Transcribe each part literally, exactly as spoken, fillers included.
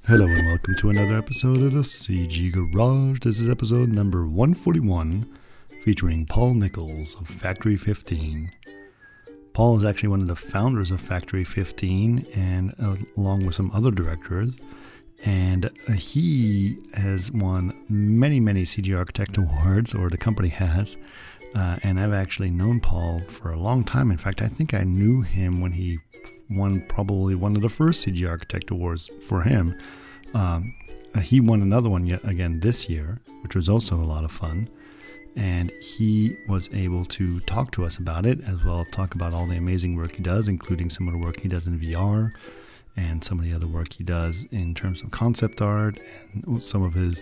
Hello and welcome to another episode of the C G Garage. This is episode number one forty-one, featuring Paul Nichols of Factory fifteen. Paul is actually one of the founders of Factory fifteen, and uh, along with some other directors, and uh, he has won many, many C G Architect Awards, or the company has, uh, and I've actually known Paul for a long time. In fact, I think I knew him when he won probably one of the first C G Architect Awards for him. Um, he won another one yet again this year, which was also a lot of fun. And he was able to talk to us about it, as well as talk about all the amazing work he does, including some of the work he does in V R and some of the other work he does in terms of concept art, and some of his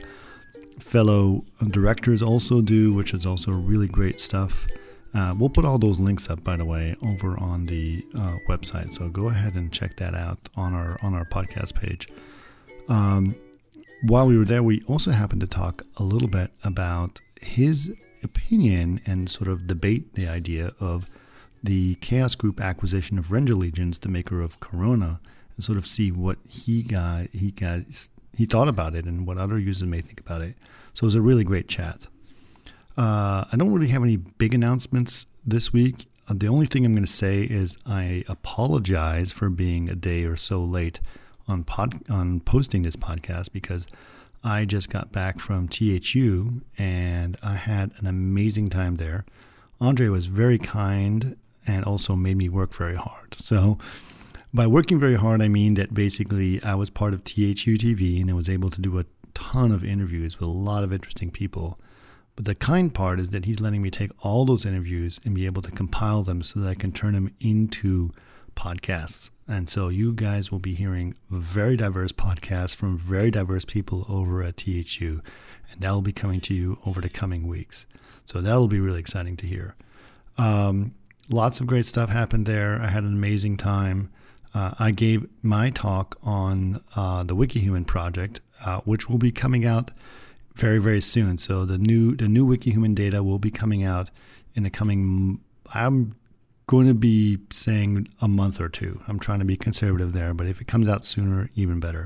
fellow directors also do, which is also really great stuff. Uh, we'll put all those links up, by the way, over on the uh, website. So go ahead and check that out on our on our podcast page. Um, while we were there, we also happened to talk a little bit about his opinion and sort of debate the idea of the Chaos Group acquisition of Render Legions, the maker of Corona, and sort of see what he got, he got, he thought about it and what other users may think about it. So it was a really great chat. Uh, I don't really have any big announcements this week. Uh, the only thing I'm going to say is I apologize for being a day or so late on pod, on posting this podcast, because I just got back from T H U and I had an amazing time there. Andre was very kind and also made me work very hard. So by working very hard, I mean that basically I was part of T H U T V and I was able to do a ton of interviews with a lot of interesting people. But the kind part is that he's letting me take all those interviews and be able to compile them so that I can turn them into podcasts. And so you guys will be hearing very diverse podcasts from very diverse people over at T H U. And that will be coming to you over the coming weeks. So that will be really exciting to hear. Um, lots of great stuff happened there. I had an amazing time. Uh, I gave my talk on uh, the WikiHuman project, uh, which will be coming out very, very soon. So the new the new WikiHuman data will be coming out in the coming, I'm going to be saying a month or two. I'm trying to be conservative there, but if it comes out sooner, even better.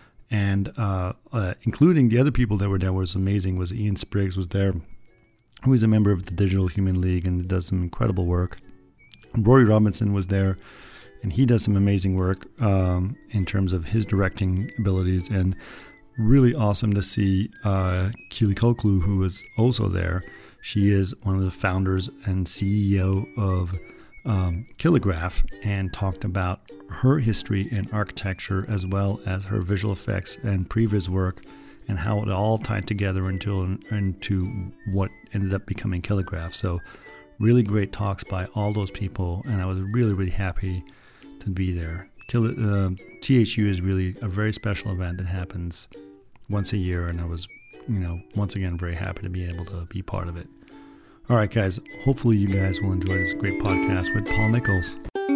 And uh, uh, including the other people that were there was amazing, was Ian Spriggs was there, who is a member of the Digital Human League and does some incredible work. Rory Robinson was there, and he does some amazing work um, in terms of his directing abilities, and really awesome to see uh, Keely Koklu, who was also there. She is one of the founders and C E O of um, Killigraph, and talked about her history in architecture as well as her visual effects and previous work, and how it all tied together into, into what ended up becoming Killigraph. So really great talks by all those people, and I was really, really happy to be there. Kill, uh, T H U is really a very special event that happens once a year, and I was, you know, once again very happy to be able to be part of it. All right, guys, hopefully you guys will enjoy this great podcast with Paul Nichols.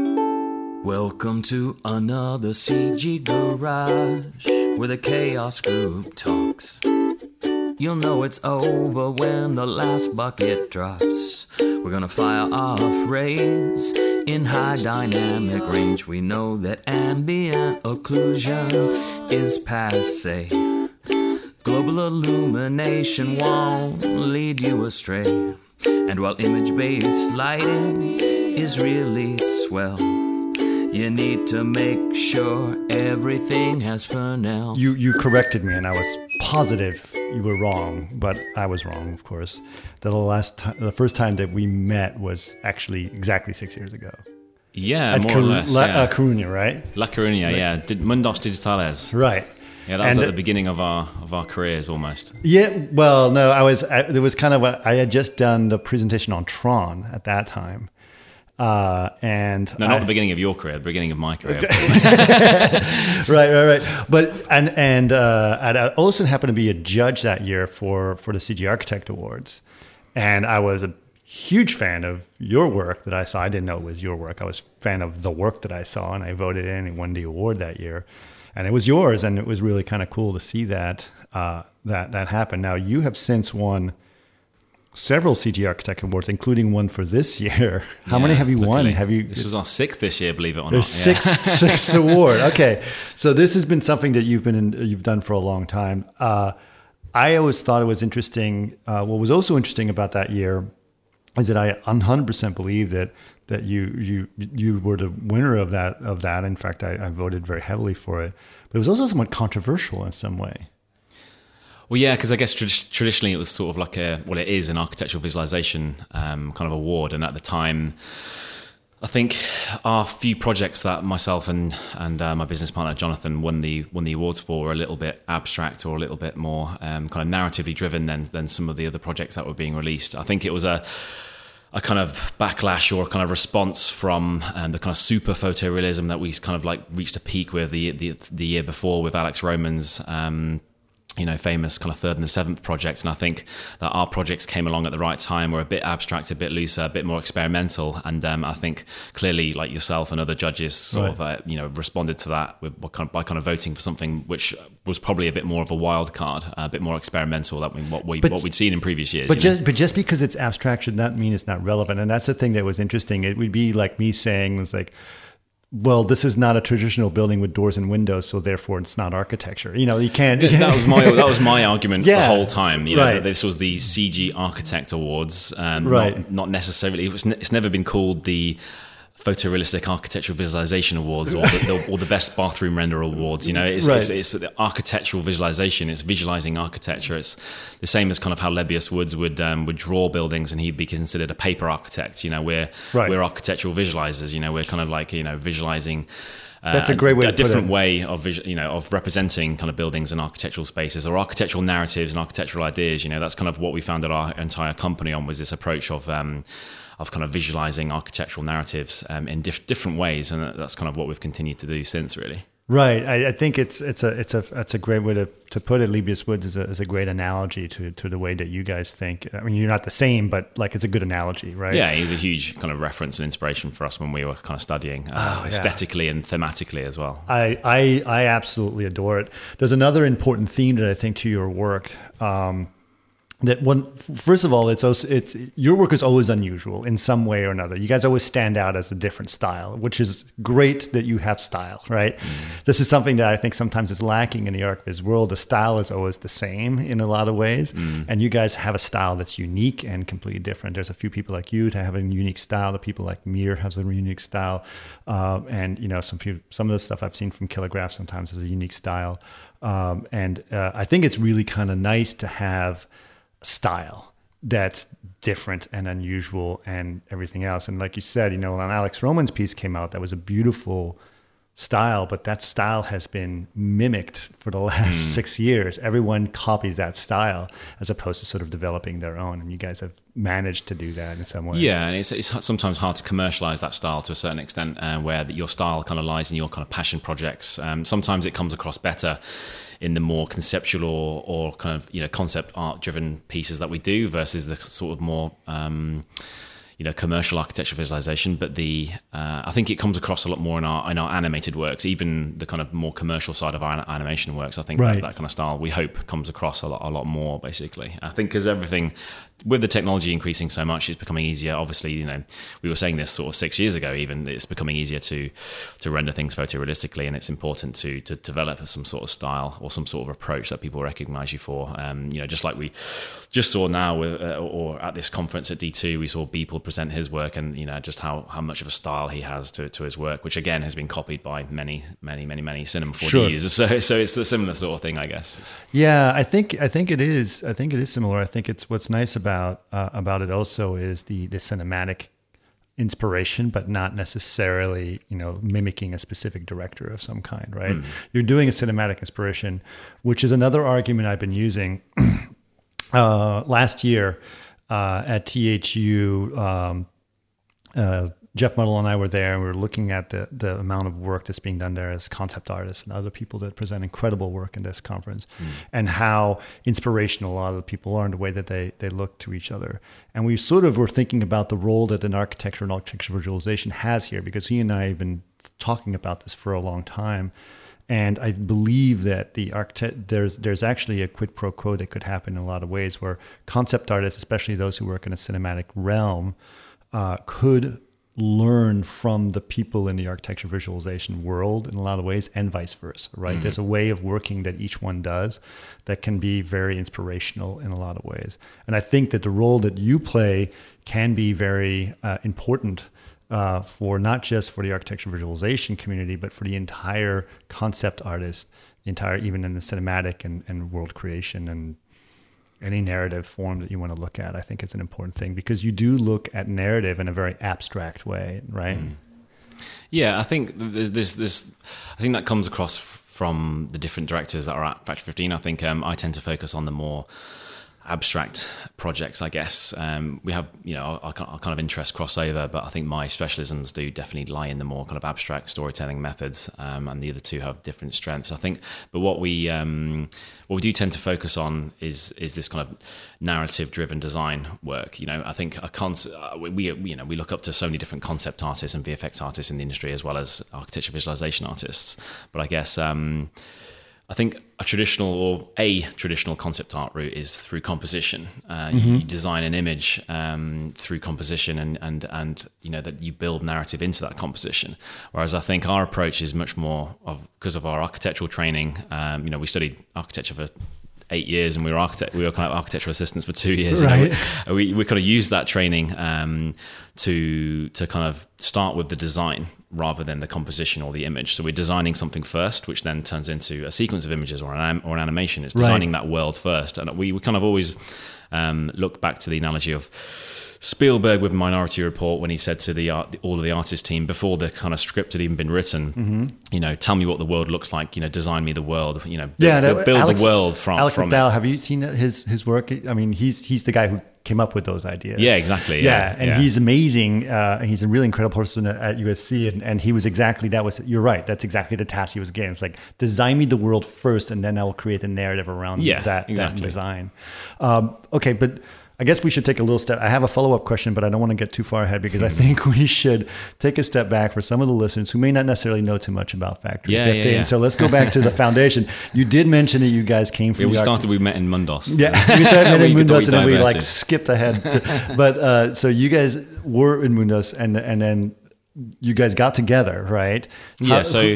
Welcome to another C G Garage, where the Chaos Group talks. You'll know it's over when the last bucket drops. We're gonna fire off rays in high dynamic range. We know that ambient occlusion is passé. Global illumination won't lead you astray. And while image-based lighting is really swell, you need to make sure everything has Fresnel. You you corrected me, and I was positive you were wrong, but I was wrong, of course. The last time, the first time that we met was actually exactly six years ago. Yeah, At more Car- or less. La, yeah. uh, Coruña, right? La Coruña, Right. yeah. Did Mundos Digitales. Right. Yeah, that was And at the beginning of our of our careers almost. Yeah, well, no, I was. I, there was kind of a. I had just done the presentation on Tron at that time, uh, and No, not I, the beginning of your career, the beginning of my career. right, right, right. But and and uh, and I also happened to be a judge that year for for the C G Architect Awards, and I was a huge fan of your work that I saw. I didn't know it was your work. I was a fan of the work that I saw, and I voted in and won the award that year. And it was yours, and it was really kind of cool to see that uh, that that happen. Now, you have since won several C G Architect Awards, including one for this year. How Yeah, many have you won? luckily. Have you? This was our sixth this year, believe it or There's not. six sixth award. Okay, so this has been something that you've been in, you've done for a long time. Uh, I always thought it was interesting. Uh, what was also interesting about that year is that I one hundred percent believe that that you you you were the winner of that of that. In fact, I, I voted very heavily for it. But it was also somewhat controversial in some way. Well, yeah, because I guess trad- traditionally it was sort of like a, well, it is an architectural visualization um, kind of award. And at the time, I think our few projects that myself and and uh, my business partner Jonathan won the won the awards for were a little bit abstract or a little bit more um, kind of narratively driven than than some of the other projects that were being released. I think it was a a kind of backlash or a kind of response from um, the kind of super photorealism that we kind of like reached a peak with the the, the year before with Alex Roman's um, you know, famous kind of third and the seventh projects. And I think that our projects came along at the right time. We're a bit abstract, a bit looser, a bit more experimental. And um, I think clearly like yourself and other judges sort right. of, uh, you know, responded to that with, kind of, by kind of voting for something which was probably a bit more of a wild card, a bit more experimental than what, we, but, what we'd seen in previous years. But you just, know? but just because it's abstract should not mean it's not relevant. And that's the thing that was interesting. It would be like me saying, was like, well, this is not a traditional building with doors and windows, so therefore it's not architecture. You know, you can't. that was my that was my argument yeah, the whole time. You know, right. that this was the C G Architect Awards, and right. not, not necessarily. It was, it's never been called the Photorealistic Architectural Visualization Awards or the, the, or the Best Bathroom Render Awards. You know, it's, right. it's, it's the architectural visualization. It's visualizing architecture. It's the same as kind of how Lebbeus Woods would um, would draw buildings, and he'd be considered a paper architect. You know, we're right. we're architectural visualizers. You know, we're kind of like you know visualizing. Uh, That's a great way a to put different it. way of visu- you know of representing kind of buildings and architectural spaces or architectural narratives and architectural ideas. You know, that's kind of what we founded our entire company on, was this approach of um, of kind of visualizing architectural narratives um, in diff- different ways, and that's kind of what we've continued to do since, really. Right. I, I think it's it's a it's a it's a great way to, to put it. Lebbeus Woods is a is a great analogy to, to the way that you guys think. I mean, you're not the same, but like it's a good analogy, right? Yeah, he was a huge kind of reference and inspiration for us when we were kind of studying uh, oh, yeah. aesthetically and thematically as well. I, I I absolutely adore it. There's another important theme that I think to your work. Um, That one, first of all, it's also, it's your work is always unusual in some way or another. You guys always stand out as a different style, which is great that you have style, right? Mm. This is something that I think sometimes is lacking in the ArchViz world. The style is always the same in a lot of ways, mm. and you guys have a style that's unique and completely different. There's a few people like you that have a unique style. The people like Mir has a unique style, uh, and you know some few, some of the stuff I've seen from Kilograph sometimes has a unique style, um, and uh, I think it's really kind of nice to have style that's different and unusual and everything else. And like you said, you know, when Alex Roman's piece came out, that was a beautiful style, but that style has been mimicked for the last mm. six years. Everyone copies that style as opposed to sort of developing their own. And you guys have managed to do that in some way. Yeah, and it's, it's sometimes hard to commercialize that style to a certain extent, uh, where your style kind of lies in your kind of passion projects. Um, sometimes it comes across better in the more conceptual or, or kind of, you know, concept art driven pieces that we do versus the sort of more, um, you know, commercial architecture visualization. But the, uh, I think it comes across a lot more in our, in our animated works, even the kind of more commercial side of our animation works. I think right. that, that kind of style, we hope, comes across a lot, a lot more, basically. I think because everything, with the technology increasing so much, it's becoming easier. Obviously, you know, we were saying this sort of six years ago, even it's becoming easier to to render things photorealistically, and it's important to to develop some sort of style or some sort of approach that people recognize you for. Um, you know, just like we just saw now, with, uh, or at this conference at D two, we saw Beeple present his work, and you know, just how how much of a style he has to to his work, which again has been copied by many, many, many, many Cinema four D sure. users. So so it's a similar sort of thing, I guess. Yeah, I think I think it is. I think it is similar. I think it's what's nice about. About uh, about it also is the the cinematic inspiration, but not necessarily, you know, mimicking a specific director of some kind, right? Mm. You're doing a cinematic inspiration, which is another argument I've been using. uh, last year uh, at T H U, um, uh, Jeff Muddle and I were there, and we were looking at the, the amount of work that's being done there as concept artists and other people that present incredible work in this conference, mm. and how inspirational a lot of the people are in the way that they, they look to each other. And we sort of were thinking about the role that an architecture and architecture visualization has here, because he and I have been talking about this for a long time. And I believe that the architect there's there's actually a quid pro quo that could happen in a lot of ways, where concept artists, especially those who work in a cinematic realm, uh, could learn from the people in the architecture visualization world in a lot of ways, and vice versa, right? Mm. There's a way of working that each one does that can be very inspirational in a lot of ways. And I think that the role that you play can be very uh, important uh, for not just for the architecture visualization community, but for the entire concept artist, the entire, even in the cinematic and, and world creation and any narrative form that you want to look at. I think it's an important thing, because you do look at narrative in a very abstract way, right? Mm. Yeah, I think there's this. I think that comes across from the different directors that are at Factory fifteen. I think um, I tend to focus on the more abstract projects, I guess. Um, we have, you know, our, our kind of interests cross over, but I think my specialisms do definitely lie in the more kind of abstract storytelling methods, um, and the other two have different strengths, I think. But what we um, what we do tend to focus on is is this kind of narrative-driven design work. You know, I think a concept, we you know we look up to so many different concept artists and V F X artists in the industry, as well as architecture visualization artists. But I guess Um, I think a traditional or a traditional concept art route is through composition. Uh, mm-hmm. You design an image um, through composition, and, and and you know that you build narrative into that composition. Whereas I think our approach is much more of, because of our architectural training. Um, you know, we studied architecture for eight years, and we were architect. We were kind of architectural assistants for two years. Right. You know, we we kind of used that training um, to to kind of start with the design rather than the composition or the image. So we're designing something first, which then turns into a sequence of images or an or an animation. It's designing right. that world first, and we we kind of always um, look back to the analogy of Spielberg with Minority Report, when he said to the art, all of the artist team before the kind of script had even been written, mm-hmm. you know, tell me what the world looks like. You know, design me the world. You know, yeah, build, that, build Alex, the world from Alex from McDowell, it. have you seen his his work? I mean, he's he's the guy who came up with those ideas. Yeah, exactly. Yeah, yeah and yeah. he's amazing. Uh, he's a really incredible person at, at U S C, and, and he was exactly that. Was you're right? That's exactly the task he was given. It's like, design me the world first, and then I will create a narrative around yeah, that, exactly. that design. Um, okay, but I guess we should take a little step. I have a follow-up question, but I don't want to get too far ahead, because I think we should take a step back for some of the listeners who may not necessarily know too much about Factory yeah, fifteen. Yeah, yeah. So let's go back to the foundation. You did mention that you guys came from. Yeah, we the started. We met in Mundos. Yeah, we started in Mundos, and then we like diverted. skipped ahead. To, but uh, so you guys were in Mundos, and and then you guys got together, right? Yeah. How, so.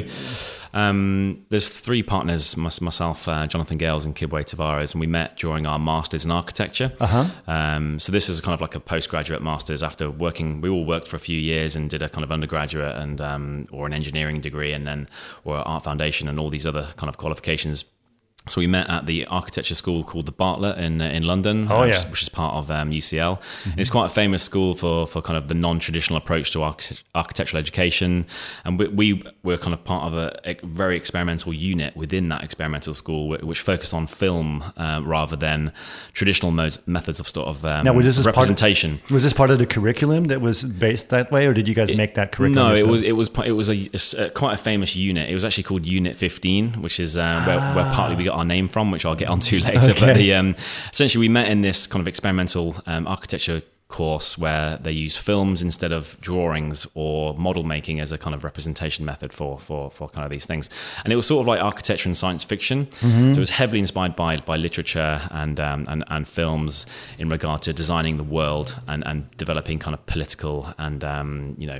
Um, there's three partners, myself, uh, Jonathan Gales, and Kibwe Tavares, and we met during our masters in architecture. Uh-huh. Um, so this is kind of like a postgraduate masters after working. We all worked for a few years and did a kind of undergraduate and um, or an engineering degree, and then or art foundation and all these other kind of qualifications. So we met at the architecture school called the Bartlett in in London, oh, uh, yeah. which, which is part of um, U C L. Mm-hmm. And it's quite a famous school for for kind of the non-traditional approach to arch- architectural education. And we, we were kind of part of a, a very experimental unit within that experimental school, which, which focused on film uh, rather than traditional modes, methods of sort of um, now, was this representation. Part of, was this part of the curriculum that was based that way, or did you guys it, make that curriculum? No, yourself? it was it was it was a, a quite a famous unit. It was actually called Unit fifteen, which is uh, where, ah. where partly we got our name from, which I'll get onto later. Okay. But the, um, essentially, we met in this kind of experimental um, architecture course where they use films instead of drawings, or model making as a kind of representation method for for for kind of these things. And it was sort of like architecture and science fiction. Mm-hmm. So it was heavily inspired by by literature and um, and and films in regard to designing the world and and developing kind of political and um, you know.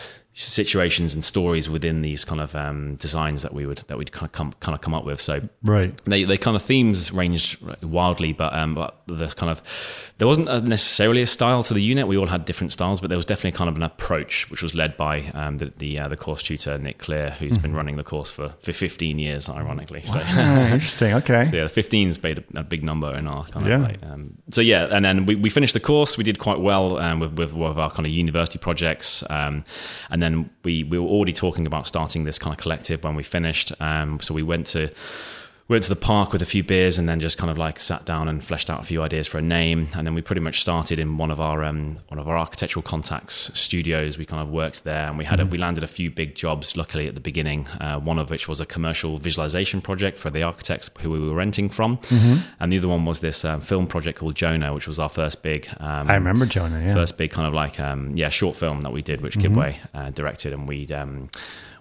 situations and stories within these kind of um, designs that we would that we'd kind of come kind of come up with. So right, they they kind of themes ranged wildly, but um, but the kind of there wasn't a necessarily a style to the unit. We all had different styles, but there was definitely kind of an approach which was led by um, the the, uh, the course tutor Nick Clear, who's mm-hmm. been running the course for, for fifteen years, ironically. Wow, so interesting. Okay, so yeah, the fifteen's made a, a big number in our kind yeah. of like, um, so yeah, and then we, we finished the course. We did quite well um, with with one of our kind of university projects, um, and then. And we, we were already talking about starting this kind of collective when we finished. Um, so we went to went to the park with a few beers and then just kind of like sat down and fleshed out a few ideas for a name. And then we pretty much started in one of our um, one of our architectural contacts studios. We kind of worked there, and we had mm-hmm. a, we landed a few big jobs. Luckily at the beginning, uh, one of which was a commercial visualization project for the architects who we were renting from, mm-hmm. and the other one was this um, film project called Jonah, which was our first big. Um, I remember Jonah. Yeah. First big kind of like um, yeah short film that we did, which mm-hmm. Kibwe uh, directed, and we. Um,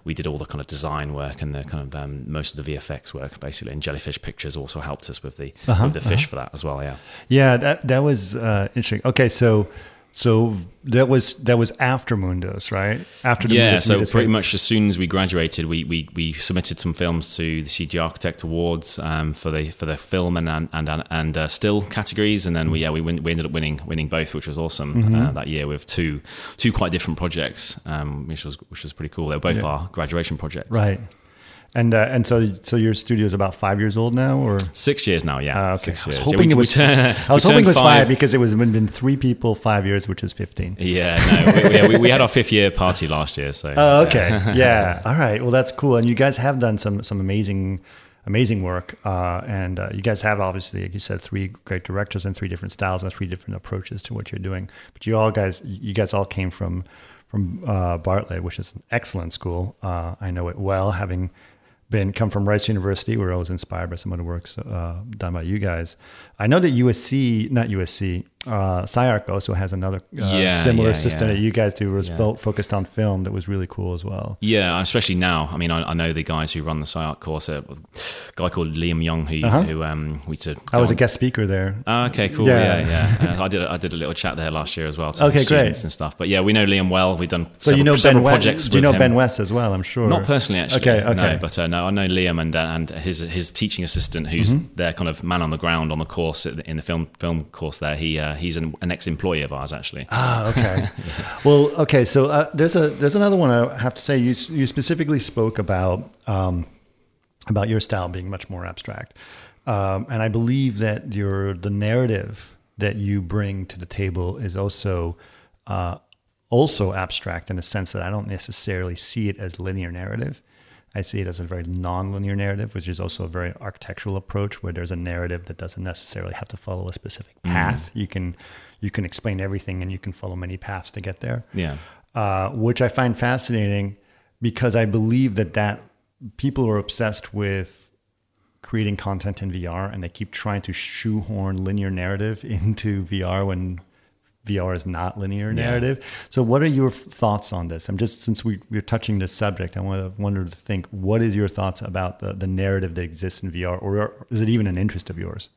we did all the kind of design work and the kind of um, most of the V F X work basically. And Jellyfish Pictures also helped us with the uh-huh, with the fish uh-huh. for that as well. Yeah, yeah, that that was uh, interesting. Okay, so. So that was that was after Mundos, right? After the yeah, Mundos so pretty much as soon as we graduated, we we, we submitted some films to the C G Architect Awards um, for the for the film and and and, and uh, still categories, and then we yeah we win, we ended up winning winning both, which was awesome mm-hmm. uh, that year with two two quite different projects, um, which was which was pretty cool. They were both yeah. our graduation projects, right? And uh, and so so your studio is about five years old now, or six years now? Yeah, uh, okay. Six I was years. hoping yeah, we, it was. Turn, I was hoping it was five. five because it was been three people, five years, which is fifteen. Yeah, no, we, yeah, we, we had our fifth year party last year. So. Oh, okay. Yeah. yeah. All right. Well, that's cool. And you guys have done some some amazing. Amazing work, uh, and uh, you guys have obviously, like you said, three great directors and three different styles and three different approaches to what you're doing. But you all guys, you guys all came from from uh, Bartlett, which is an excellent school. Uh, I know it well, having been come from Rice University, where I was inspired by some of the works uh, done by you guys. I know that U S C, not U S C, uh, SciArc also has another uh, yeah, similar yeah, system yeah. that you guys do, was yeah. fo- focused on film. That was really cool as well. Yeah, especially now. I mean, I, I know the guys who run the SciArc course. A guy called Liam Young, who uh-huh. who um, we to. I was on. a guest speaker there. Oh, okay, cool. Yeah, yeah. yeah. Uh, I did I did a little chat there last year as well. To okay, students great. And stuff. But yeah, we know Liam well. We've done so several, you know several Ben projects. West, do you know with Ben him. West as well? I'm sure. Not personally, actually. Okay, okay. No, but uh, no, I know Liam and uh, and his his teaching assistant, who's mm-hmm. their kind of man on the ground on the course in the film film course. There, he uh, he's an, an ex employee of ours actually. Ah, okay. yeah. Well, okay. So uh, there's a there's another one I have to say. You you specifically spoke about um, about your style being much more abstract, um, and I believe that your the narrative that you bring to the table is also uh, also abstract in the sense that I don't necessarily see it as linear narrative. I see it as a very non-linear narrative, which is also a very architectural approach where there's a narrative that doesn't necessarily have to follow a specific path. Mm. You can you can explain everything and you can follow many paths to get there. Yeah, uh, which I find fascinating because I believe that that people are obsessed with creating content in V R and they keep trying to shoehorn linear narrative into V R when V R is not linear narrative. Yeah. So what are your thoughts on this? I'm just, since we, we're touching this subject, I want to wonder to think, what is your thoughts about the, the narrative that exists in V R, or is it even an interest of yours?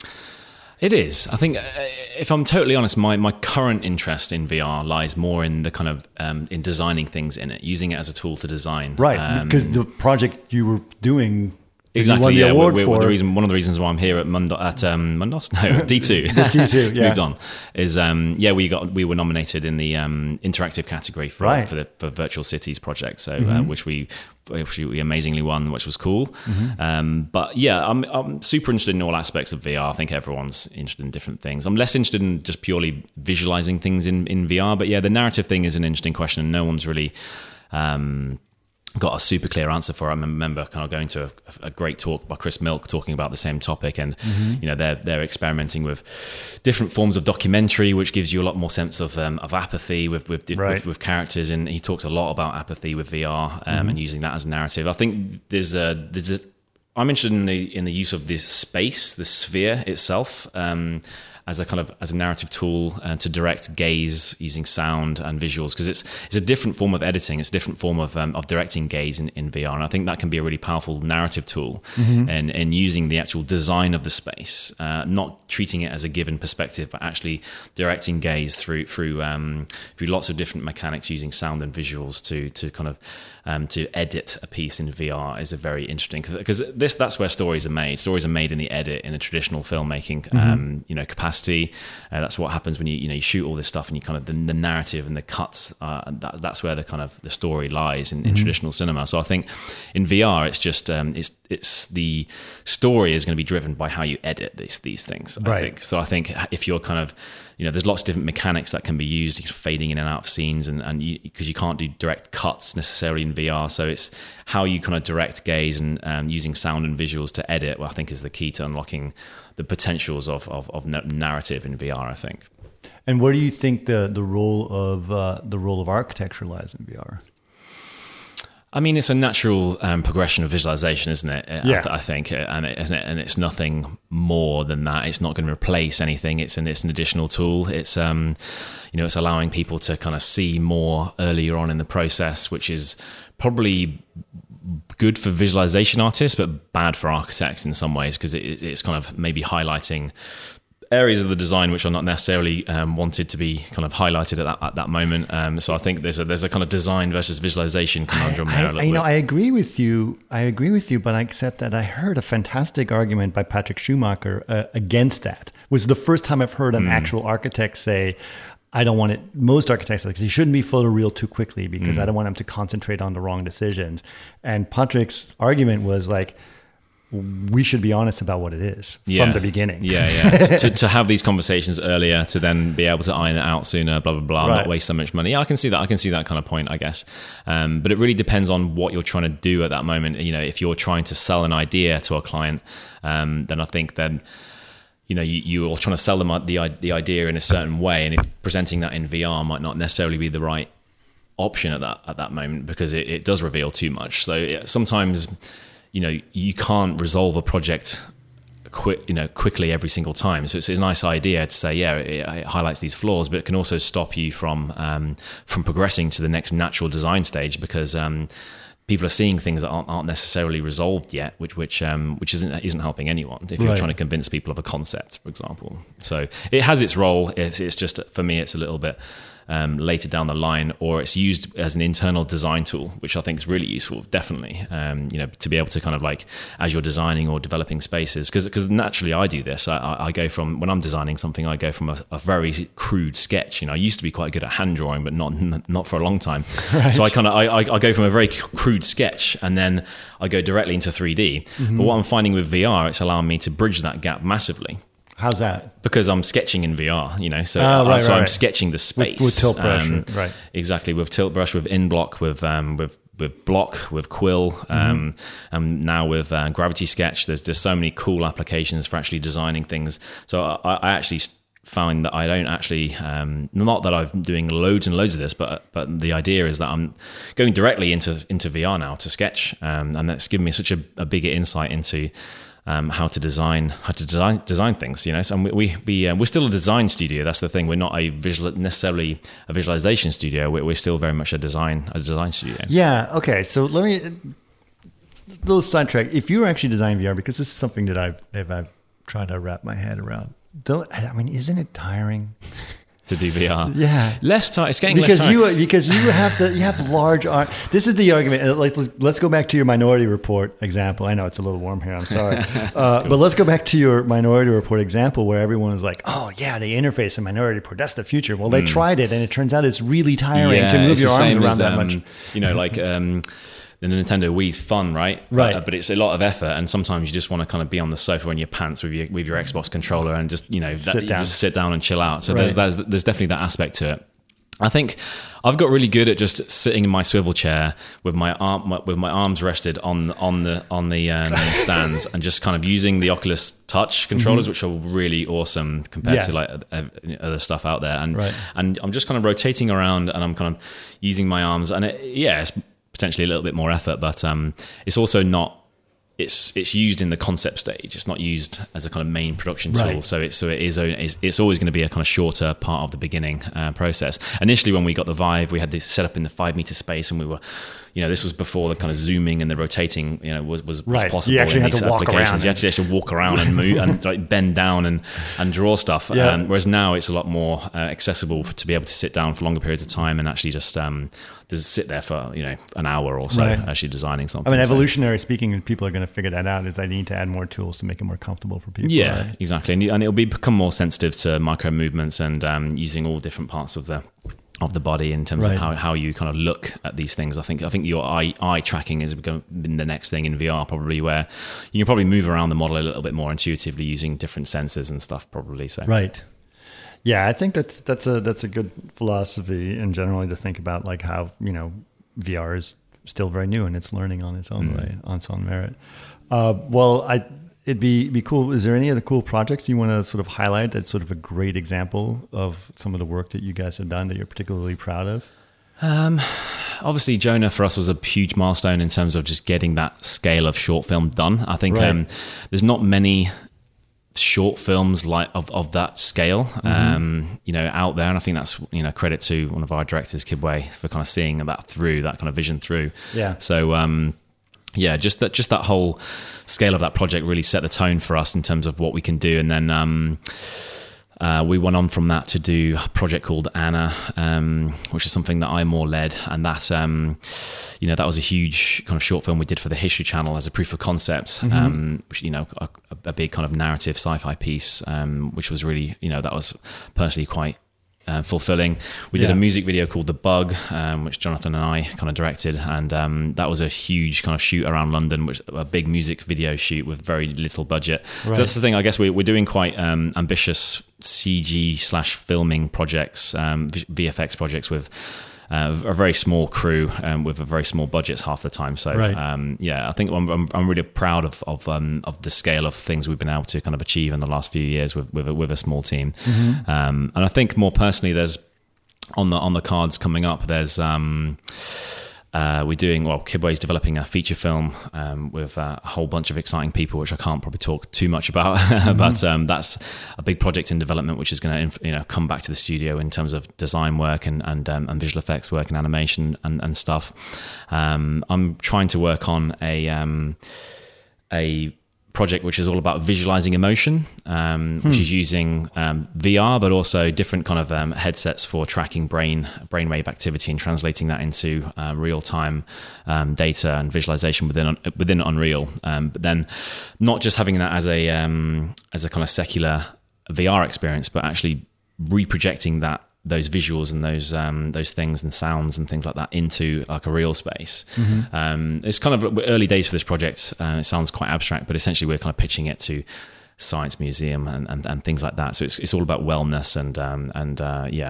It is. I think, uh, if I'm totally honest, my, my current interest in V R lies more in the kind of, um, in designing things in it, using it as a tool to design. Right, um, because the project you were doing... Exactly. You won the yeah, award we're, for. The reason, one of the reasons why I'm here at Mundo, at um, Mundos, no, D two, D two, yeah, moved on. Is um, yeah, we got we were nominated in the um, interactive category for right. for the for Virtual Cities project, so mm-hmm. uh, which we which we amazingly won, which was cool. Mm-hmm. Um, but yeah, I'm I'm super interested in all aspects of V R. I think everyone's interested in different things. I'm less interested in just purely visualizing things in in V R, but yeah, the narrative thing is an interesting question, and no one's really. Um, got a super clear answer for it. I remember kind of going to a, a great talk by Chris Milk talking about the same topic, and mm-hmm. you know they're they're experimenting with different forms of documentary, which gives you a lot more sense of um, of apathy with with, right. with with characters, and he talks a lot about apathy with V R um, mm-hmm. and using that as a narrative. I think there's a there's a, I'm interested in the in the use of this space, the sphere itself. Um, as a kind of as a narrative tool uh, to direct gaze using sound and visuals, because it's it's a different form of editing, it's a different form of um, of directing gaze in, in V R, and I think that can be a really powerful narrative tool, mm-hmm. and and using the actual design of the space, uh, not treating it as a given perspective, but actually directing gaze through through um, through lots of different mechanics using sound and visuals to to kind of um, to edit a piece in V R is a very interesting, because this that's where stories are made. Stories are made in the edit in a traditional filmmaking, mm-hmm. um, you know, capacity. Uh, that's what happens when you you know you shoot all this stuff and you kind of the, the narrative and the cuts. Uh, that, that's where the kind of the story lies in, in mm-hmm. traditional cinema. So I think in V R it's just um, it's it's the story is going to be driven by how you edit these these things. I right. think so. I think if you're kind of you know, there's lots of different mechanics that can be used, you're fading in and out of scenes, and and because you, you can't do direct cuts necessarily in V R, so it's how you kind of direct gaze and um, using sound and visuals to edit. Well, I think is the key to unlocking the potentials of of, of narrative in V R. I think. And where do you think the the role of uh, the role of architecture lies in V R? I mean, it's a natural um, progression of visualization, isn't it? I, Yeah. th- I think, and it, isn't it? And it's nothing more than that. It's not going to replace anything. It's an it's an additional tool. It's um, you know, it's allowing people to kind of see more earlier on in the process, which is probably good for visualization artists, but bad for architects in some ways, because it, it's kind of maybe highlighting areas of the design which are not necessarily um, wanted to be kind of highlighted at that, at that moment. Um, so I think there's a there's a kind of design versus visualization conundrum I, there. A I, little you know, bit. I agree with you. I agree with you, but I accept that I heard a fantastic argument by Patrick Schumacher uh, against that. It was the first time I've heard an Mm. actual architect say, I don't want it. Most architects are like, you shouldn't be photoreal too quickly because Mm. I don't want them to concentrate on the wrong decisions. And Patrick's argument was like, we should be honest about what it is from the beginning. Yeah, yeah. to, to have these conversations earlier, to then be able to iron it out sooner, blah, blah, blah, Right. not waste so much money. Yeah, I can see that. I can see that kind of point, I guess. Um, but it really depends on what you're trying to do at that moment. You know, if you're trying to sell an idea to a client, um, then I think then, you know, you, you're trying to sell them the, the idea in a certain way. And if presenting that in V R might not necessarily be the right option at that, at that moment, because it, it does reveal too much. So yeah, sometimes, you know, you can't resolve a project quick, you know, quickly every single time. So it's a nice idea to say, yeah, it, it highlights these flaws, but it can also stop you from um, from progressing to the next natural design stage, because um, people are seeing things that aren't, aren't necessarily resolved yet, which which um, which isn't isn't helping anyone. If you're Right. trying to convince people of a concept, for example, so it has its role. It's, it's just, for me, it's a little bit Um, later down the line, or it's used as an internal design tool, which I think is really useful, definitely. Um, you know, to be able to kind of like, as you're designing or developing spaces, because because naturally I do this. I, I, I go from, when I'm designing something, I go from a, a very crude sketch. You know, I used to be quite good at hand drawing, but not not for a long time. Right. So I kind of I, I, I go from a very crude sketch, and then I go directly into three D. Mm-hmm. But what I'm finding with V R, it's allowing me to bridge that gap massively. How's that? Because I'm sketching in V R, you know, so, Oh, right, uh, so right, I'm right. sketching the space With- with tilt brush, um, right. Exactly, with tilt brush, with InBlock, with um, with with Block, with Quill, um, Mm-hmm. and now with uh, Gravity Sketch. There's just so many cool applications for actually designing things. So I, I actually find that I don't actually, um, not that I'm doing loads and loads of this, but but the idea is that I'm going directly into into V R now to sketch, um, and that's given me such a, a bigger insight into Um, how to design, how to design design things, you know. So and we we, we uh, we're still a design studio. That's the thing. We're not a visual necessarily a visualization studio. We're, we're still very much a design a design studio. Yeah. Okay. So let me little sidetrack. If you were actually designing V R, because this is something that I've if I've tried to wrap my head around. Don't I mean? Isn't it tiring? To do V R, Yeah. less time. It's getting Because less time. you because you have to you have large art. This is the argument. Uh, Like let's, let's go back to your Minority Report example. I know it's a little warm here. I'm sorry, uh, cool. but let's go back to your Minority Report example where everyone was like, "Oh yeah, the interface in Minority Report, that's the future." Well, they tried it, and it turns out it's really tiring to move it's your the arms same around as, that um, much. You know, like um, the Nintendo Wii's fun, right? Right. Uh, but it's a lot of effort, and sometimes you just want to kind of be on the sofa in your pants with your with your Xbox controller and just you know that, Sit you down. just sit down and chill out. So Right. there's, there's there's definitely that aspect to it. I think I've got really good at just sitting in my swivel chair with my arm with my arms rested on on the on the um, stands and just kind of using the Oculus Touch controllers, which are really awesome compared Mm-hmm. Yeah. to like uh, other stuff out there. And Right. and I'm just kind of rotating around and I'm kind of using my arms. And it, yeah, it's potentially a little bit more effort, but um, it's also not. It's it's used in the concept stage. It's not used as a kind of main production tool. Right. So it's so it is it's, it's always going to be a kind of shorter part of the beginning uh, process. Initially, when we got the Vive, we had this set up in the five meter space, and we were, you know, this was before the kind of zooming and the rotating, you know, was was, was Right. possible You actually in had these to walk applications. around You had to actually walk around and move and like bend down and and draw stuff. Yeah. Um, whereas now it's a lot more uh, accessible for, to be able to sit down for longer periods of time and actually just um, just sit there for you know an hour or so Right. actually designing something. I mean, So- evolutionary speaking, people are going to figure that out. Is I need to add more tools to make it more comfortable for people. Yeah, right? exactly, and, you- and it'll be become more sensitive to micro movements and um, using all different parts of the of the body in terms Right. of how, how you kind of look at these things. I think I think your eye eye tracking is going the next thing in V R probably, where you can probably move around the model a little bit more intuitively using different sensors and stuff probably. So Right. Yeah, I think that's that's a that's a good philosophy and generally to think about like how you know V R is still very new and it's learning on its own way, on its own merit. Uh, well, I it'd be be cool. Is there any other cool projects you want to sort of highlight that's sort of a great example of some of the work that you guys have done that you're particularly proud of? Um, obviously Jonah for us was a huge milestone in terms of just getting that scale of short film done. I think Right. um, there's not many short films like of, of that scale, mm-hmm. um, you know, out there. And I think that's, you know, credit to one of our directors, Kibwe, for kind of seeing that through, that kind of vision through. Yeah. So, um, yeah, just that, just that whole scale of that project really set the tone for us in terms of what we can do. And then, um, Uh, we went on from that to do a project called Anna, um, which is something that I more led, and that um, you know that was a huge kind of short film we did for the History Channel as a proof of concept, mm-hmm. um, which, you know, a, a big kind of narrative sci-fi piece, um, which was really, you know, that was personally quite uh, fulfilling. We did yeah. a music video called The Bug, um, which Jonathan and I kind of directed, and um, that was a huge kind of shoot around London, which a big music video shoot with very little budget. Right. So that's the thing. I guess we, we're doing quite um, ambitious C G slash filming projects, um, V F X projects with uh, a very small crew um, with a very small budgets half the time. So right. um, yeah, I think I'm, I'm, I'm really proud of of, um, of the scale of things we've been able to kind of achieve in the last few years with with a, with a small team. Mm-hmm. Um, and I think more personally, there's on the on the cards coming up. There's um, Uh, we're doing, well, Kibwe's developing a feature film um, with uh, a whole bunch of exciting people, which I can't probably talk too much about, mm-hmm. but um, that's a big project in development, which is going to, you know, come back to the studio in terms of design work and and, um, and visual effects work and animation and, and stuff. Um, I'm trying to work on a um, a project which is all about visualizing emotion, um, hmm. which is using um, V R, but also different kind of um, headsets for tracking brain brainwave activity and translating that into uh, real time um, data and visualization within within Unreal. Um, but then not just having that as a um, as a kind of secular V R experience, but actually reprojecting that those visuals and those um, those things and sounds and things like that into like a real space. Mm-hmm. Um, it's kind of early days for this project. Uh, it sounds quite abstract, but essentially we're kind of pitching it to Science Museum and, and, and things like that. So it's it's all about wellness and um, and uh, yeah,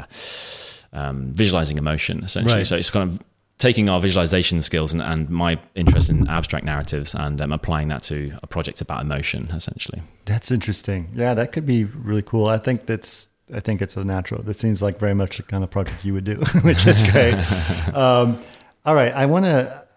um, visualizing emotion essentially. Right. So it's kind of taking our visualization skills and, and my interest in abstract narratives and um, applying that to a project about emotion essentially. That's interesting. Yeah, that could be really cool. I think that's. I think it's a natural. That seems like very much the kind of project you would do, which is great. um, all right, I want to,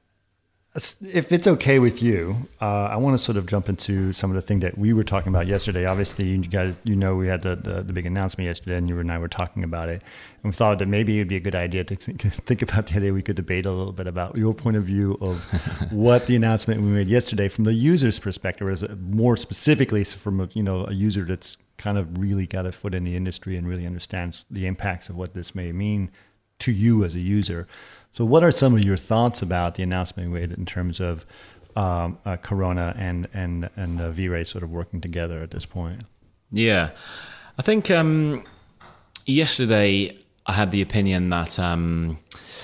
if it's okay with you, uh, I want to sort of jump into some of the thing that we were talking about yesterday. Obviously, you guys, you know, we had the, the, the big announcement yesterday, and you and I were talking about it, and we thought that maybe it'd be a good idea to think, think about the idea we could debate a little bit about your point of view of what the announcement we made yesterday from the user's perspective, or more specifically from a, you know, a user that's kind of really got a foot in the industry and really understands the impacts of what this may mean to you as a user. So what are some of your thoughts about the announcement we made in terms of um, uh, Corona and and and uh, V-Ray sort of working together at this point? Yeah, I think um, yesterday I had the opinion that um,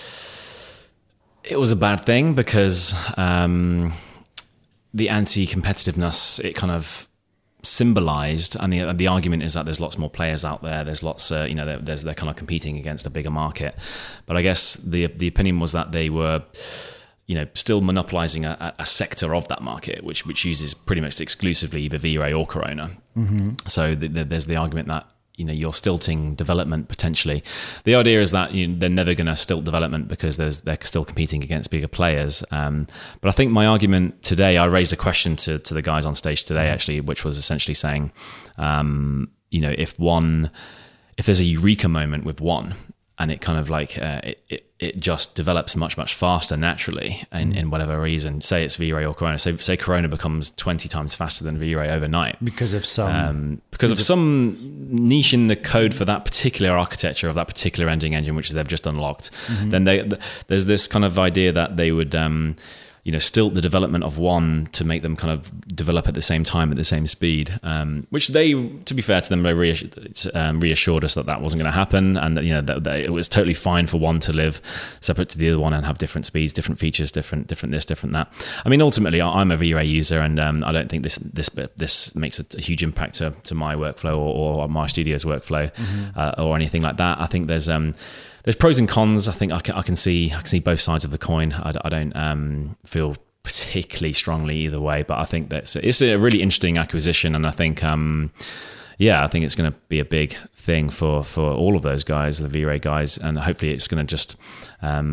it was a bad thing because um, the anti-competitiveness, it kind of symbolized, and the, the argument is that there's lots more players out there. There's lots, uh, you know, they're, there's, they're kind of competing against a bigger market. But I guess the the opinion was that they were, you know, still monopolizing a, a sector of that market, which which uses pretty much exclusively either V-Ray or Corona. Mm-hmm. So the, the, there's the argument that, you know, you're stilting development potentially. The idea is that, you know, they're never going to stilt development because there's they're still competing against bigger players. Um, but I think my argument today, I raised a question to to the guys on stage today actually, which was essentially saying, um, you know, if one, if there's a eureka moment with one, and it kind of like uh, it, it it just develops much much faster naturally, in, in whatever reason. Say it's V-Ray or Corona. Say say Corona becomes twenty times faster than V-Ray overnight because of some um, because of some niche in the code for that particular architecture of that particular rendering engine, which they've just unlocked. Mm-hmm. Then they, there's this kind of idea that they would. Um, you know, stilt the development of one to make them kind of develop at the same time, at the same speed, um, which they, to be fair to them, they reassured, um, reassured us that that wasn't going to happen, and that, you know, that, that it was totally fine for one to live separate to the other one and have different speeds, different features, different, different this, different that. I mean, ultimately, I'm a V-Ray user, and um, I don't think this this this makes a, a huge impact to, to my workflow or, or my studio's workflow, mm-hmm. uh, or anything like that. I think there's um, There's pros and cons. I think I can, I can see I can see both sides of the coin. I, I don't um, feel particularly strongly either way, but I think that's it's a really interesting acquisition, and I think um, yeah, I think it's going to be a big thing for, for all of those guys, the V-Ray guys, and hopefully it's going to just um,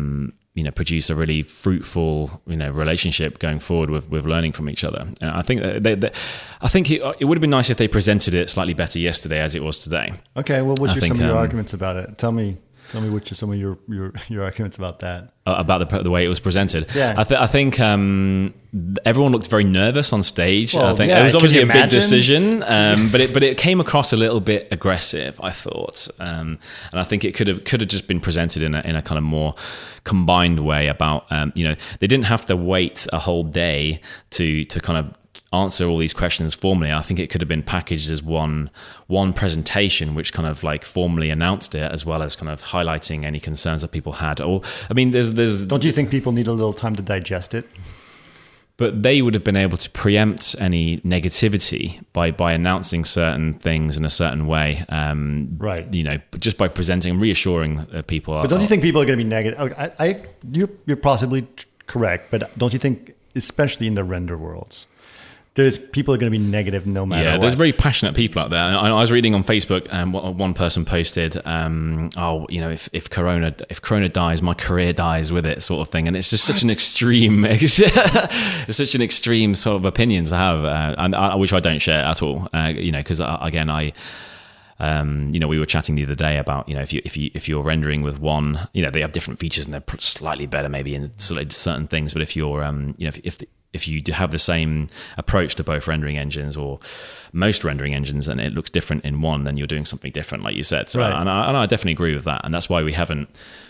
you know, produce a really fruitful, you know, relationship going forward with, with learning from each other. And I think that they, they, I think it, it would have been nice if they presented it slightly better yesterday as it was today. Okay, well, what's I your, think, some of your um, arguments about it? Tell me, tell me what are some of your, your, your arguments about that. About the the way it was presented. Yeah. I, th- I think um, everyone looked very nervous on stage. Well, I think yeah, it was obviously a imagine? big decision, um, but it but it came across a little bit aggressive, I thought, um, and I think it could have could have just been presented in a in a kind of more combined way. About um, you know, they didn't have to wait a whole day to to kind of answer all these questions formally. I think it could have been packaged as one one presentation, which kind of like formally announced it, as well as kind of highlighting any concerns that people had. Or, I mean, there's there's. Don't you think people need a little time to digest it? But they would have been able to preempt any negativity by by announcing certain things in a certain way. Um, right. You know, just by presenting and reassuring uh, people. But don't you think people are going to be negative? I, I, you're, you're possibly correct, but don't you think, especially in the render worlds, there's people are going to be negative no matter yeah, what. there's very passionate people out there. I, I was reading on Facebook, and um, one person posted, um, "Oh, you know, if, if Corona if Corona dies, my career dies with it," sort of thing. And it's just such an extreme, it's such an extreme sort of opinion to have, uh, and I, which I don't share at all. Uh, you know, because again, I. Um, you know, we were chatting the other day about, you know, if you if you if you're rendering with one, you know, they have different features and they're slightly better maybe in certain things. But if you're, um, you know, if if, the, if you do have the same approach to both rendering engines or most rendering engines, and it looks different in one, then you're doing something different, like you said. So, right. and, I, and I definitely agree with that, and that's why we haven't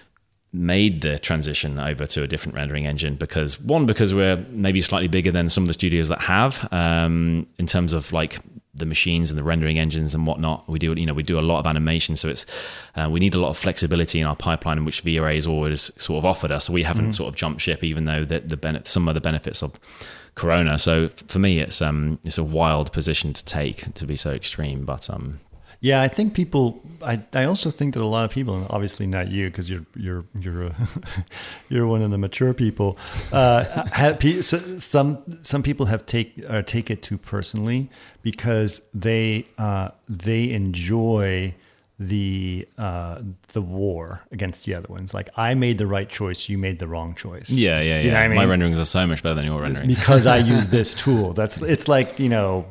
made the transition over to a different rendering engine, because one, because we're maybe slightly bigger than some of the studios that have, um, in terms of like the machines and the rendering engines and whatnot. We do, you know, we do a lot of animation, so it's uh, we need a lot of flexibility in our pipeline, in which V R A has always sort of offered us. So we haven't mm-hmm. sort of jumped ship, even though the, the benefit, some of the benefits of Corona. So for me, it's um it's a wild position to take, to be so extreme, but um. Yeah, I think people. I, I also think that a lot of people, and obviously not you, because you're you're you're a, you're one of the mature people. Uh, have, some some people have take or take it too personally, because they uh, they enjoy the uh, the war against the other ones. Like, I made the right choice, you made the wrong choice. Yeah, yeah, yeah. You know what I mean? My renderings are so much better than your renderings because I use this tool. That's it's like, you know.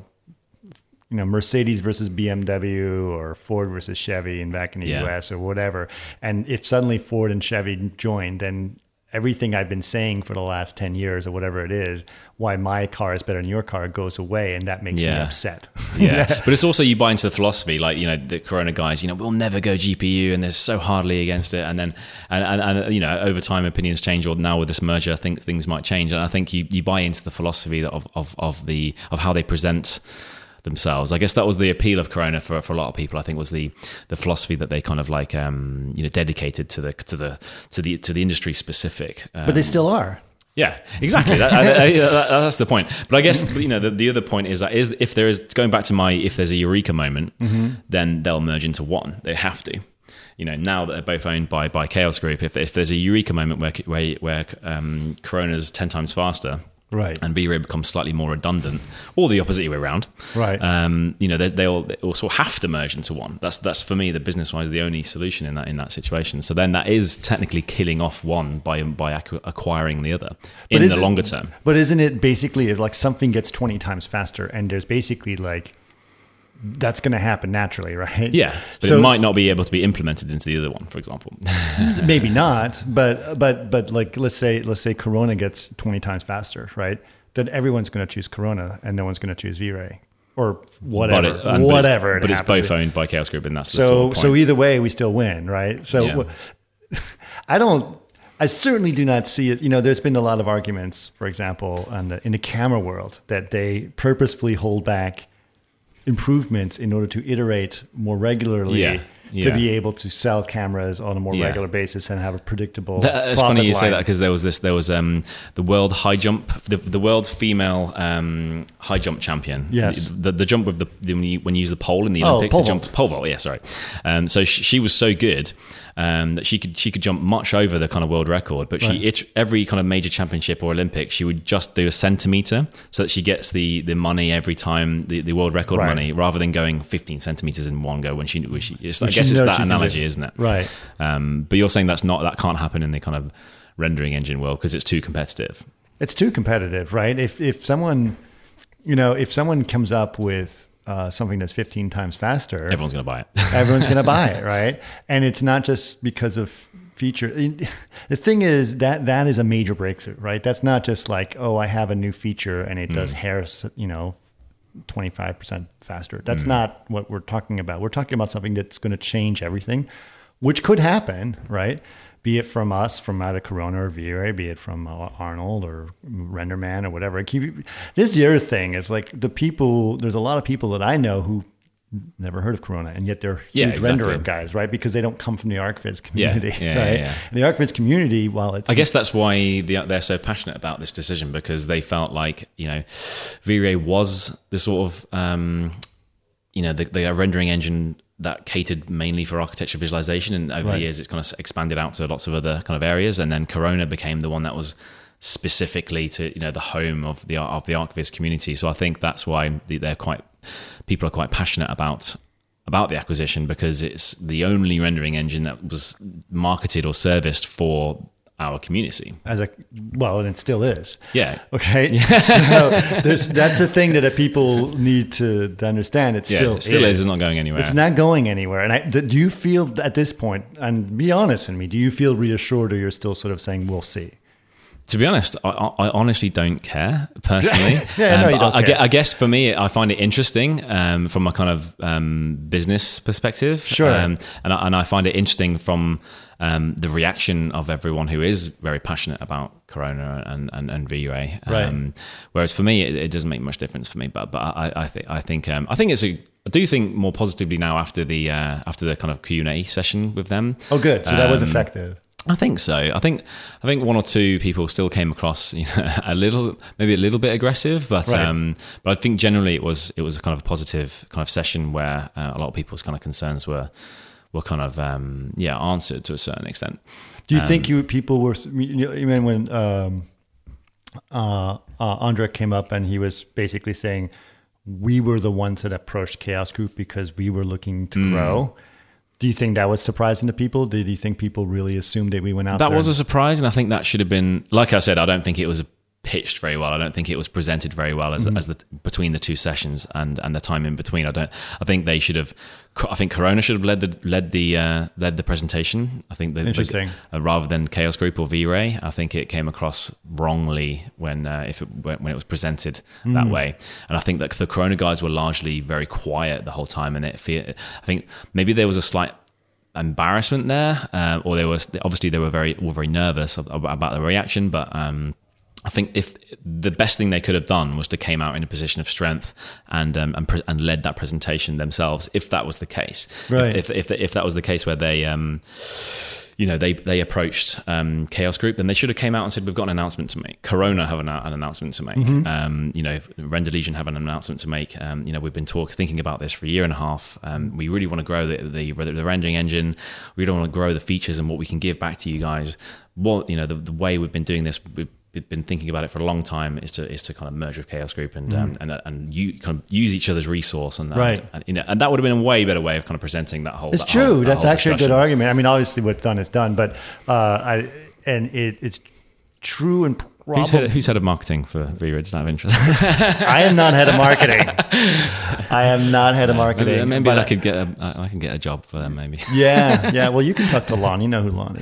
You know, Mercedes versus B M W or Ford versus Chevy, and back in the yeah. U S or whatever. And if suddenly Ford and Chevy joined, then everything I've been saying for the last ten years or whatever it is, why my car is better than your car, goes away. And that makes yeah. me upset. Yeah. But it's also, you buy into the philosophy, like, you know, the Corona guys, you know, we'll never go G P U, and they're so hardly against it. And then, and, and, and you know, over time opinions change, or now with this merger, I think things might change. And I think you, you buy into the philosophy of, of, of the, of how they present themselves. I guess that was the appeal of Corona for for a lot of people. I think was the the philosophy that they kind of like um you know dedicated to the to the to the to the industry specific. Um, but they still are. Yeah, exactly. that, I, I, that, that's the point. But I guess, you know, the, the other point is that is if there is, going back to my, if there's a eureka moment, mm-hmm. then they'll merge into one. They have to. You know, now that they're both owned by by Chaos Group, if if there's a eureka moment where where where um, Corona's ten times faster. Right. And V-Ray becomes slightly more redundant, or the opposite way around. Right. Um, you know, they, they'll they also have to merge into one. That's that's for me, the business-wise, the only solution in that in that situation. So then that is technically killing off one by by acquiring the other in the longer term. But isn't it basically like something gets twenty times faster, and there's basically like, that's going to happen naturally, right? Yeah, but so it might not be able to be implemented into the other one, for example. Maybe not, but but but like let's say let's say Corona gets twenty times faster, right? Then everyone's going to choose Corona, and no one's going to choose V-Ray or whatever, but it, whatever. But it's, but it's both owned by Chaos Group, and that's the so sort of point. So either way, we still win, right? So yeah. I don't. I certainly do not see it. You know, there's been a lot of arguments, for example, on the in the camera world, that they purposefully hold back improvements in order to iterate more regularly, yeah, yeah. to be able to sell cameras on a more yeah. regular basis and have a predictable that, it's profit funny you line. say that, because there was this there was um the world high jump the, the world female um high jump champion, yes the, the jump with the, the when, you, when you use the pole in the oh, Olympics, pole jump pole vault yeah sorry um so she, she was so good um that she could she could jump much over the kind of world record, but right. she it, every kind of major championship or Olympic, she would just do a centimeter so that she gets the the money every time, the, the world record right. money, rather than going fifteen centimeters in one go when she, when she it's, I Which guess it's that can analogy, do. isn't it? Right. Um, but you're saying that's not that can't happen in the kind of rendering engine world because it's too competitive. It's too competitive, right? If if someone, you know, if someone comes up with uh, something that's fifteen times faster, everyone's going to buy it. everyone's going to buy it, right? And it's not just because of feature. The thing is that that is a major breakthrough, right? That's not just like, oh, I have a new feature and it does mm. hair, you know, twenty-five percent faster. That's mm. not what we're talking about. We're talking about something that's going to change everything, which could happen, right? Be it from us, from either Corona or V-Ray, be it from uh, Arnold or RenderMan or whatever. Keep, this is the other thing. Is like the people, there's a lot of people that I know who never heard of Corona, and yet they're huge yeah, exactly. renderer guys, right? Because they don't come from the ArcViz community, yeah, yeah, right? Yeah, yeah. And the ArcViz community, while it's... I guess that's why the, they're so passionate about this decision, because they felt like, you know, V-Ray was the sort of, um, you know, the, the rendering engine that catered mainly for architecture visualization, and over right. the years it's kind of expanded out to lots of other kind of areas, and then Corona became the one that was specifically to, you know, the home of the of the ArcViz community. So I think that's why they're quite people are quite passionate about about the acquisition, because it's the only rendering engine that was marketed or serviced for our community. As a well, and it still is. Yeah. Okay. Yeah. So there's, that's the thing that people need to, to understand. It still, yeah, it still is. is not going anywhere. It's not going anywhere. And I, do you feel at this point, and be honest with me, do you feel reassured, or you're still sort of saying we'll see? To be honest, I, I honestly don't care personally. yeah, um, no, you don't I, care. I guess for me, I find it interesting um, from a kind of um, business perspective. Sure. Um, and, I, and I find it interesting from um, the reaction of everyone who is very passionate about Corona and, and, and V-Ray. Um, right. Whereas for me, it, it doesn't make much difference for me. But but I, I think I think um, I think it's a I do think more positively now after the uh, after the kind of Q and A session with them. Oh, good. So that was Um, effective. I think so. I think I think one or two people still came across, you know, a little, maybe a little bit aggressive, but right. um, but I think generally it was it was a kind of a positive kind of session where uh, a lot of people's kind of concerns were were kind of um, yeah answered to a certain extent. Do you um, think you people were? You mean when um, uh, uh, Andre came up and he was basically saying we were the ones that approached Chaos Group because we were looking to mm. grow. Do you think that was surprising to people? Did you think people really assumed that we went out that there? That was a surprise, and I think that should have been, like I said, I don't think it was pitched very well. I don't think it was presented very well as, mm-hmm. as the between the two sessions and, and the time in between. I don't. I think they should have. I think Corona should have led the led the uh, led the presentation. I think the, interesting the, uh, rather than Chaos Group or V-Ray. I think it came across wrongly when uh, if it, when it was presented mm. that way. And I think that the Corona guys were largely very quiet the whole time. And it I think maybe there was a slight embarrassment there, uh, or they were obviously they were very all very nervous about the reaction, but. Um, I think if the best thing they could have done was to came out in a position of strength and um, and, pre- and led that presentation themselves, if that was the case. Right. If if, if, the, if that was the case where they, um, you know, they they approached um, Chaos Group, then they should have came out and said, "We've got an announcement to make. Corona have an, an announcement to make. Mm-hmm. Um, you know, Render Legion have an announcement to make. Um, you know, we've been talk thinking about this for a year and a half. Um, we really want to grow the, the the rendering engine. We don't want to grow the features and what we can give back to you guys. What you know, the, the way we've been doing this." We've, We've been thinking about it for a long time. Is to is to kind of merge with Chaos Group and mm. um, and and you kind of use each other's resource and right. and, and, you know, and that would have been a way better way of kind of presenting that whole. It's that true. Whole, that That's whole actually discussion. a good argument. I mean, obviously, what's done is done, but uh, I and it, it's true and probably. Who's head, who's head of marketing for V-Ray? Does that have interest? I am not head of marketing. I am not head of marketing. Maybe, maybe I could get a I can get a job for them. Maybe. Yeah, yeah. Well, you can talk to Lon. You know who Lon is.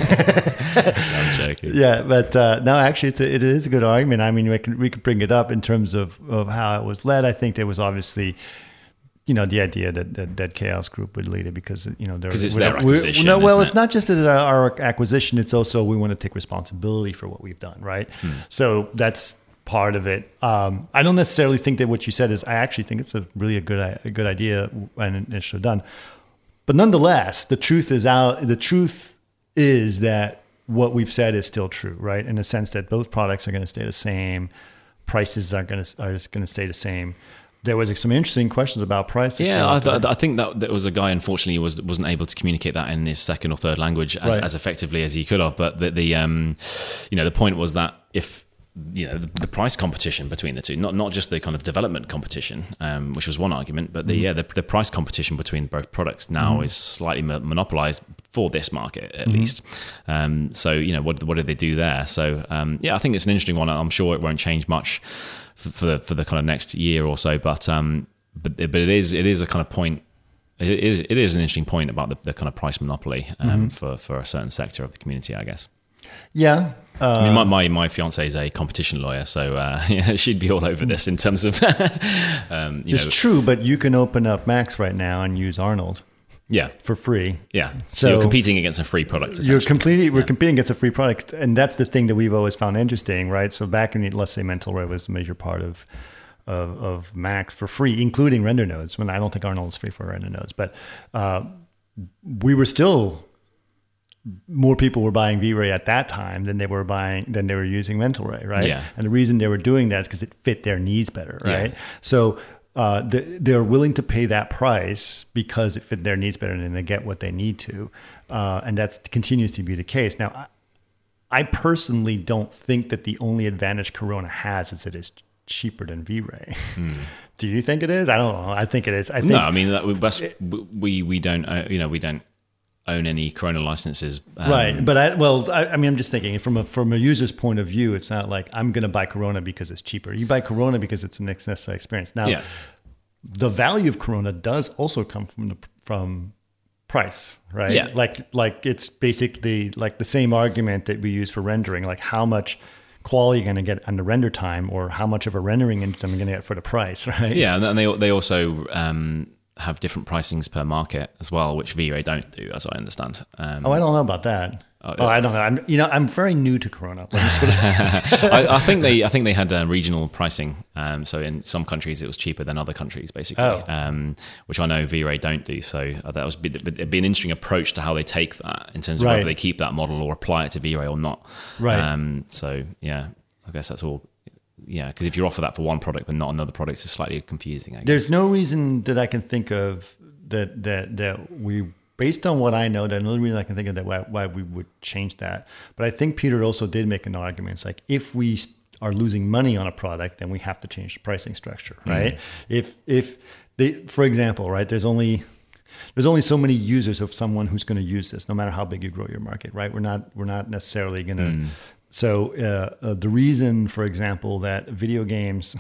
I'm joking. Yeah, but uh, no, actually, it's a, it is a good argument. I mean, we could we could bring it up in terms of, of how it was led. I think there was obviously, you know, the idea that that, that Chaos Group would lead it because you know because it's their acquisition. No, well, it's it? not just that our, our acquisition; it's also we want to take responsibility for what we've done, right? Hmm. So that's part of it. Um, I don't necessarily think that what you said is. I actually think it's a really a good a good idea and it should have done. But nonetheless, the truth is out. The truth is that what we've said is still true, right? In the sense that both products are going to stay the same, prices are going to are just going to stay the same. There was some interesting questions about price. Yeah, I, th- I think that there was a guy, unfortunately, was wasn't able to communicate that in his second or third language as, right. as effectively as he could have. But the, the um, you know, the point was that if you know the, the price competition between the two, not not just the kind of development competition, um, which was one argument, but the mm. yeah the, the price competition between both products now mm. is slightly monopolized for this market at Mm-hmm. least. Um, so, you know, what what did they do there? So, um, yeah, I think it's an interesting one. I'm sure it won't change much for, for the for the kind of next year or so. But um, but but it is it is a kind of point. It is it is an interesting point about the, the kind of price monopoly um, Mm-hmm. for for a certain sector of the community, I guess. Yeah. Uh, I mean, my, my, my fiance is a competition lawyer, so uh, yeah, she'd be all over this in terms of. um, you it's know, true, but you can open up Max right now and use Arnold yeah, for free. yeah. So, So you're competing against a free product. You're Essentially. completely, we're Yeah. competing against a free product. And that's the thing that we've always found interesting, right? So back in, the, let's say MentalRay was a major part of, of, of Max for free, including render nodes. When I don't think Arnold is free for render nodes, but uh, we were still, more people were buying V-Ray at that time than they were buying, than they were using MentalRay, right? Yeah. And the reason they were doing that is because it fit their needs better, right? Yeah. So uh, the, they're willing to pay that price because it fit their needs better and they get what they need to. Uh, and that continues to be the case. Now, I, I personally don't think that the only advantage Corona has is it is cheaper than V-Ray. Mm. Do you think it is? I don't know. I think it is. I think, no, I mean, that, that's, we, we don't, uh, you know, we don't own any Corona licenses. Um, right. But I, well, I, I mean, I'm just thinking from a, from a user's point of view, it's not like I'm going to buy Corona because it's cheaper. You buy Corona because it's an necessary experience. Now, Yeah. the value of Corona does also come from the, from price, right? Yeah. Like, like it's basically like the same argument that we use for rendering, like how much quality you're going to get on the render time or how much of a rendering engine I'm going to get for the price, right? Yeah. And they, they also, um, have different pricings per market as well, which V-Ray don't do, as I understand. Um, Oh, I don't know about that. Oh, oh, I don't know. I'm, you know, I'm very new to Corona. Let me just put it- I, I think they, I think they had uh, regional pricing. Um, so in some countries it was cheaper than other countries, basically, Oh. um, which I know V-Ray don't do. So uh, that was it'd be an interesting approach to how they take that in terms of Right. whether they keep that model or apply it to V-Ray or not. Right. Um, so yeah, I guess that's all. Yeah, because if you offer that for one product but not another product, it's slightly confusing. I guess. There's no reason that I can think of that that that we, based on what I know, there's no reason I can think of that why, why we would change that. But I think Peter also did make an argument. It's like if we are losing money on a product, then we have to change the pricing structure, right? Mm-hmm. If if they, for example, right, there's only there's only so many users of someone who's going to use this, no matter how big you grow your market, right? We're not we're not necessarily going to. Mm. So uh, uh, the reason, for example, that video games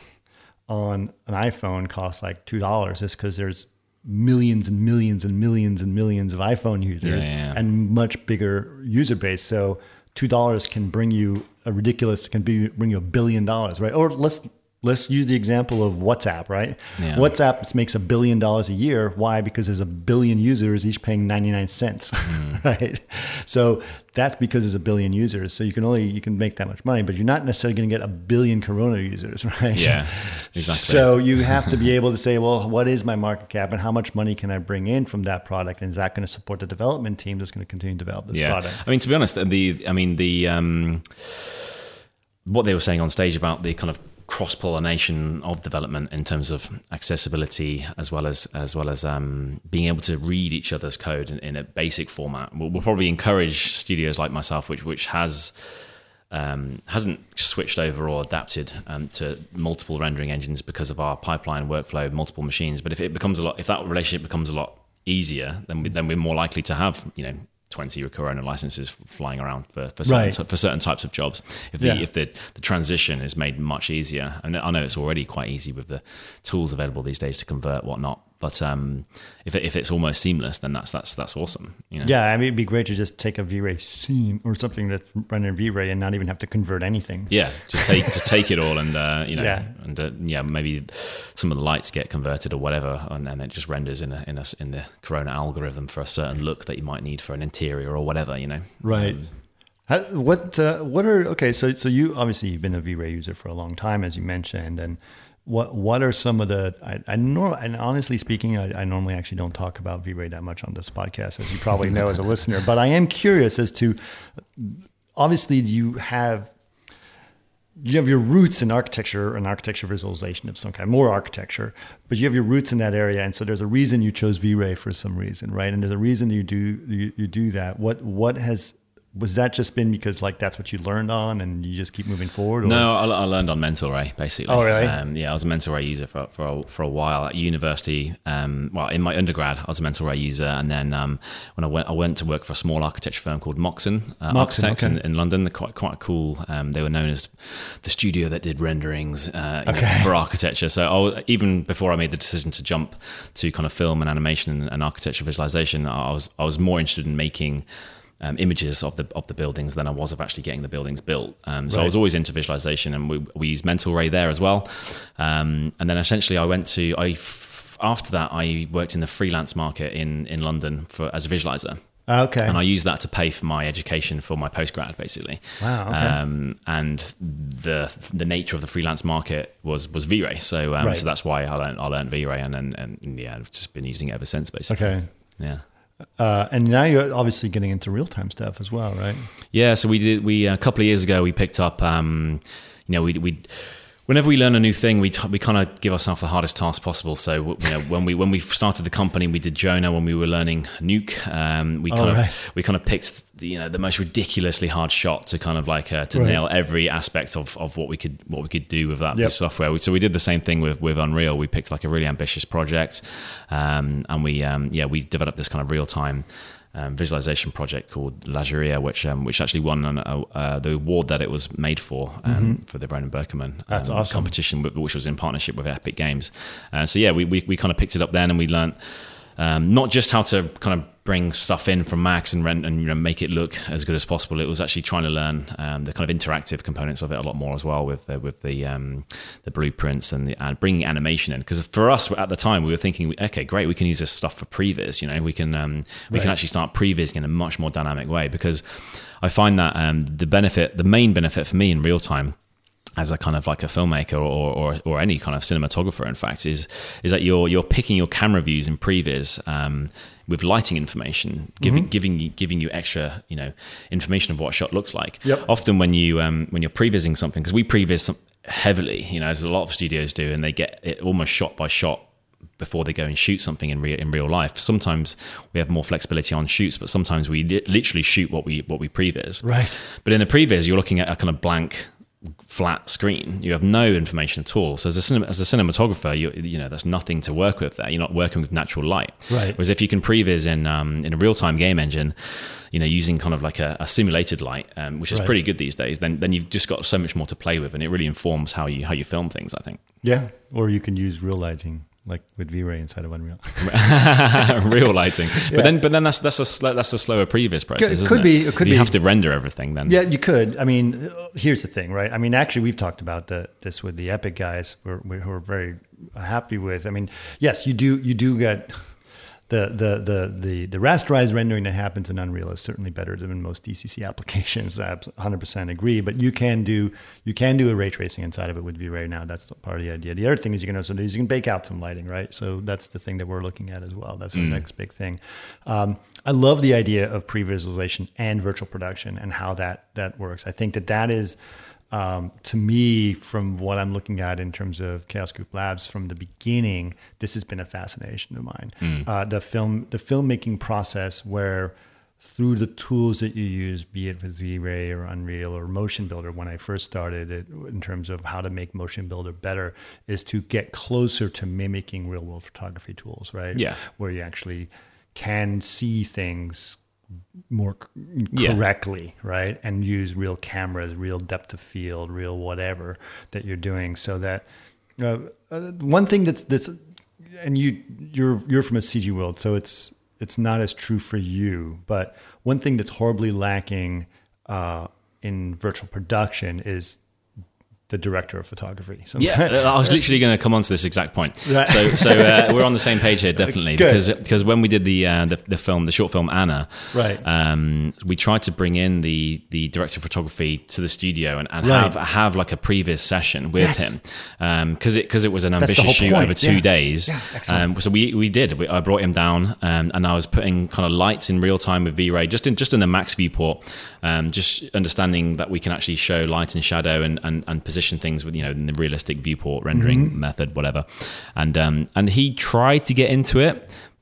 on an iPhone cost like two dollars is because there's millions and millions and millions and millions of iPhone users yeah, yeah. and much bigger user base. So two dollars can bring you a ridiculous, can be, bring you a billion dollars, right? Or let's let's use the example of WhatsApp, right? Yeah. WhatsApp makes a billion dollars a year. Why? Because there's a billion users, each paying ninety-nine cents, mm. right? So that's because there's a billion users. So you can only, you can make that much money, but you're not necessarily going to get a billion Corona users, right? Yeah, exactly. So you have to be able to say, well, what is my market cap and how much money can I bring in from that product? And is that going to support the development team that's going to continue to develop this yeah. product? I mean, to be honest, the, I mean, the, um, what they were saying on stage about the kind of cross-pollination of development in terms of accessibility as well as as well as um, being able to read each other's code in, in a basic format will, will probably encourage studios like myself, which which has um, hasn't switched over or adapted um, to multiple rendering engines because of our pipeline workflow, multiple machines. But if it becomes a lot, if that relationship becomes a lot easier, then we, then we're more likely to have, you know, twenty Corona licenses flying around for for certain, Right. for certain types of jobs. If the Yeah. if the, the transition is made much easier, and I know it's already quite easy with the tools available these days to convert whatnot. But um, if it, if it's almost seamless, then that's that's that's awesome. You know? Yeah, I mean, it'd be great to just take a V-Ray scene or something that's running in V-Ray and not even have to convert anything. Yeah, just take just take it all and uh, you know Yeah. and uh, yeah maybe some of the lights get converted or whatever, and then it just renders in a, in a, in the Corona algorithm for a certain look that you might need for an interior or whatever. You know, Right. Um, How, what uh, what are okay? So so you obviously you've been a V-Ray user for a long time, as you mentioned, and what what are some of the? I, I nor and honestly speaking, I, I normally actually don't talk about V-Ray that much on this podcast, as you probably know as a listener. But I am curious as to, obviously, you have you have your roots in architecture and architecture visualization of some kind, more architecture, but you have your roots in that area, and so there's a reason you chose V-Ray for some reason, right? And there's a reason you do you, you do that. What what has was that just been because like that's what you learned on and you just keep moving forward? Or? No, I, I learned on Mental Ray basically. Oh, really? Um, yeah, I was a Mental Ray user for for a, for a while at university. Um, well, in my undergrad, I was a Mental Ray user, and then um, when I went, I went to work for a small architecture firm called Moxon, uh, Moxon Architects okay. in, in London. They're quite quite cool. Um, they were known as the studio that did renderings uh, you okay. know, for architecture. So I was, even before I made the decision to jump to kind of film and animation and, and architecture visualization, I was I was more interested in making Um, images of the of the buildings than I was of actually getting the buildings built. Um, so right. I was always into visualization, and we we used Mental Ray there as well. Um, and then essentially, I went to I f- after that I worked in the freelance market in in London for as a visualizer. Okay. And I used that to pay for my education for my postgrad, basically. Wow. Okay. Um, and the the nature of the freelance market was was V-Ray, so um, right. so that's why I learned I learned V-Ray, and and, and yeah, I've just been using it ever since, basically. Okay. Yeah. Uh, and now you're obviously getting into real-time stuff as well, right? Yeah, so we did. We a couple of years ago we picked up. Um, you know, we we whenever we learn a new thing, we t- we kind of give ourselves the hardest task possible. So you know, when we when we started the company, we did Jonah when we were learning Nuke. Um, we kind oh, of right. we kind of picked the, you know the most ridiculously hard shot to kind of like uh, to right. nail every aspect of, of what we could what we could do with that yep. software. So we did the same thing with with Unreal. We picked like a really ambitious project, um, and we um, yeah we developed this kind of real time. Um, visualization project called Lageria, which um, which actually won an, uh, uh, the award that it was made for um, mm-hmm. for the Ronan Berkerman That's um, awesome. competition, which was in partnership with Epic Games. Uh, so yeah, we, we we kind of picked it up then, and we learned um, not just how to kind of bring stuff in from Max and rent and you know make it look as good as possible. It was actually trying to learn um, the kind of interactive components of it a lot more as well, with uh, with the um, the blueprints and the and bringing animation in. Because for us at the time, we were thinking, okay, great, we can use this stuff for previs. You know, we can um, we right. can actually start prevising in a much more dynamic way. Because I find that um, the benefit, the main benefit for me in real time, as a kind of like a filmmaker or, or or any kind of cinematographer, in fact, is is that you're you're picking your camera views in previs um, with lighting information, giving mm-hmm. giving you giving you extra you know information of what a shot looks like. Yep. Often when you um, when you're prevising something, because we previs some heavily, you know, as a lot of studios do, and they get it almost shot by shot before they go and shoot something in real in real life. Sometimes we have more flexibility on shoots, but sometimes we li- literally shoot what we what we previs. Right. But in a previs, you're looking at a kind of blank, flat screen. You have no information at all. So as a cinema, as a cinematographer, you you know there's nothing to work with there. You're not working with natural light. Right. Whereas if you can previs in um, in a real time game engine, you know using kind of like a, a simulated light, um, which is right. pretty good these days, then then you've just got so much more to play with, and it really informs how you how you film things, I think. Yeah. Or you can use real lighting. Like with V-Ray inside of Unreal, real lighting, yeah. but then but then that's that's a sl- that's a slower previs process. It isn't could it? be. It could you be. have to render everything then. Yeah, you could. I mean, here's the thing, right? I mean, actually, we've talked about the, this with the Epic guys, we're, we're, who are very happy with. I mean, yes, you do you do get the the the the the rasterized rendering that happens in Unreal is certainly better than most D C C applications. I one hundred percent agree. But you can do you can do a ray tracing inside of it with V-Ray now. That's part of the idea. The other thing is you can also do is you can bake out some lighting, right? So that's the thing that we're looking at as well. That's our mm. next big thing. Um, I love the idea of pre-visualization and virtual production and how that that works. I think that that is. Um, to me, from what I'm looking at in terms of Chaos Group Labs from the beginning, this has been a fascination of mine. Mm. Uh, the film, the filmmaking process, where through the tools that you use, be it with V-Ray or Unreal or Motion Builder, when I first started it, in terms of how to make Motion Builder better, is to get closer to mimicking real-world photography tools, right? Yeah, where you actually can see things more yeah. correctly, right? And use real cameras, real depth of field, real whatever that you're doing. So that uh, uh, one thing that's that's and you you're you're from a C G world, so it's it's not as true for you. But one thing that's horribly lacking uh, in virtual production is the director of photography. Sometimes. Yeah, I was literally going to come on to this exact point. Right. So, so uh, we're on the same page here, definitely, Good. because because when we did the, uh, the the film, the short film Anna, right, um, we tried to bring in the the director of photography to the studio and, and right. have have like a previous session with yes. him, because um, it because it was an That's ambitious shoot point. over two yeah. days. Yeah, excellent. Um, so we we did. We, I brought him down, um, and I was putting kind of lights in real time with V-Ray, just in just in the Max viewport, um, just understanding that we can actually show light and shadow and and, and position things with you know. in the realistic viewport rendering mm-hmm. method, whatever. And um, and he tried to get into it,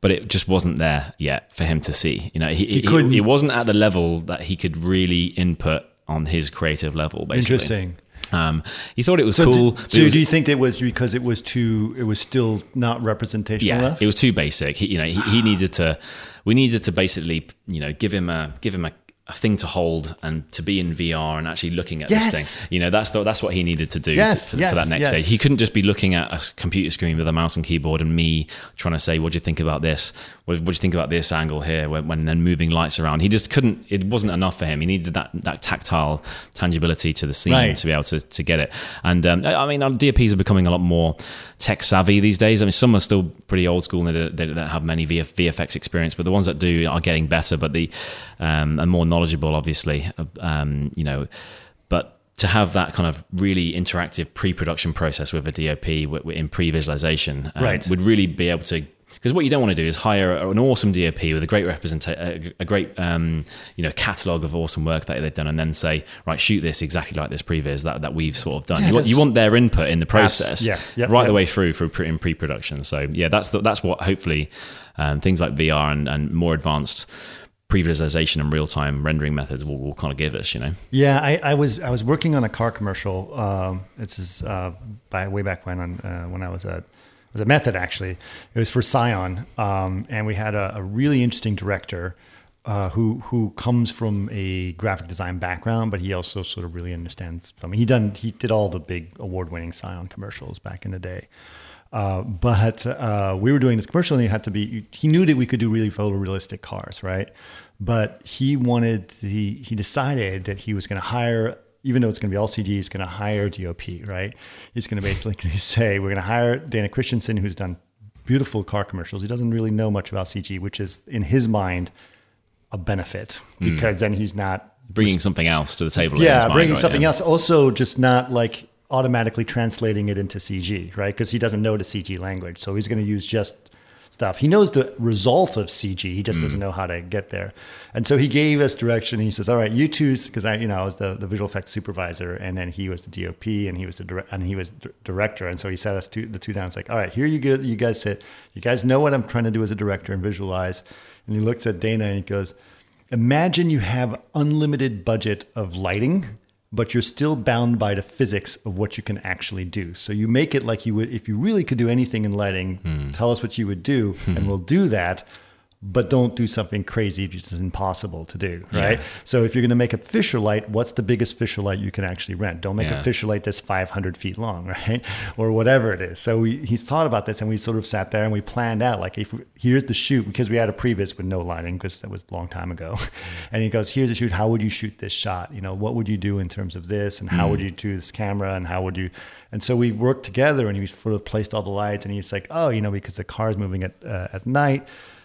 but it just wasn't there yet for him to see. You know, he, He he, couldn't- it wasn't at the level that he could really input on his creative level, basically. Interesting. Um, he thought it was So, cool. do, but so it was- do you think it was because it was too? It was still not representational yeah, enough? it was too basic. He, you know, he, he needed to. We needed to basically, you know, give him a give him a, a thing to hold and to be in V R and actually looking at Yes. this thing. You know, that's the, that's what he needed to do Yes, to, for, yes, for that next yes. stage. He couldn't just be looking at a computer screen with a mouse and keyboard and me trying to say, "What do you think about this? What, what do you think about this angle here?" When, when then moving lights around, he just couldn't. It wasn't enough for him. He needed that that tactile tangibility to the scene Right. to be able to, to get it. And um, I I mean, our D O Ps are becoming a lot more tech savvy these days. I mean, some are still pretty old school and they don't, they don't have many V F X experience, but the ones that do are getting better. But the um, and more knowledgeable, obviously. Um, you know, but to have that kind of really interactive pre-production process with a D O P w- w- in pre-visualization, um, Right. would really be able to. Because what you don't want to do is hire an awesome D O P with a great representation, a great um, you know catalog of awesome work that they've done, and then say, right, shoot this exactly like this previs that, that we've sort of done. Yeah, you, want, you that's- want their input in the process, yeah, yeah, right yeah. the way through for pre, in pre-production. So yeah, that's the, that's what hopefully um, things like V R and, and more advanced pre-visualization and real-time rendering methods will, will kind of give us. You know, Yeah, I, I was I was working on a car commercial. Um, this is uh, by way back when on uh, when I was at it was a Method actually. It was for Scion, um, and we had a, a really interesting director uh, who who comes from a graphic design background, but he also sort of really understands film. He done he did all the big award-winning Scion commercials back in the day. Uh, but uh, we were doing this commercial, and it had to be. He knew that we could do really photorealistic cars, right? But he wanted. He he decided that he was going to hire, even though it's going to be all C G, he's going to hire D O P, right? He's going to basically say, we're going to hire Dana Christensen, who's done beautiful car commercials. He doesn't really know much about C G, which is in his mind a benefit because then he's not bringing something else to the table. in his yeah, mind, bringing right? something Yeah. else. Also, just not like automatically translating it into C G, right? Because he doesn't know the C G language. So he's going to use just stuff. He knows the results of C G. He just Mm. doesn't know how to get there. And so he gave us direction. He says, all right, you two, because I, you know, I was the, the visual effects supervisor, and then he was the D O P, and he was the dire- and he was the director. And so he set us two, the two down. It's like, all right, here you go. You guys sit. You guys know what I'm trying to do as a director and visualize. And he looks at Dana and he goes, imagine you have unlimited budget of lighting, but you're still bound by the physics of what you can actually do. So you make it like you would, if you really could do anything in lighting, Hmm. tell us what you would do, and we'll do that. But don't do something crazy which is impossible to do, right? Yeah. So if you're going to make a Fisher light, what's the biggest Fisher light you can actually rent? Don't make Yeah. a Fisher light that's five hundred feet long, right? Or whatever it is. So we, he thought about this, and we sort of sat there and we planned out, like, if here's the shoot, because we had a previs with no lighting, because that was a long time ago. And he goes, here's the shoot. How would you shoot this shot? You know, what would you do in terms of this? And how would you do this camera? And how would you? And so we worked together, and he sort of placed all the lights, and he's like, oh, you know, because the car's moving at uh, at night,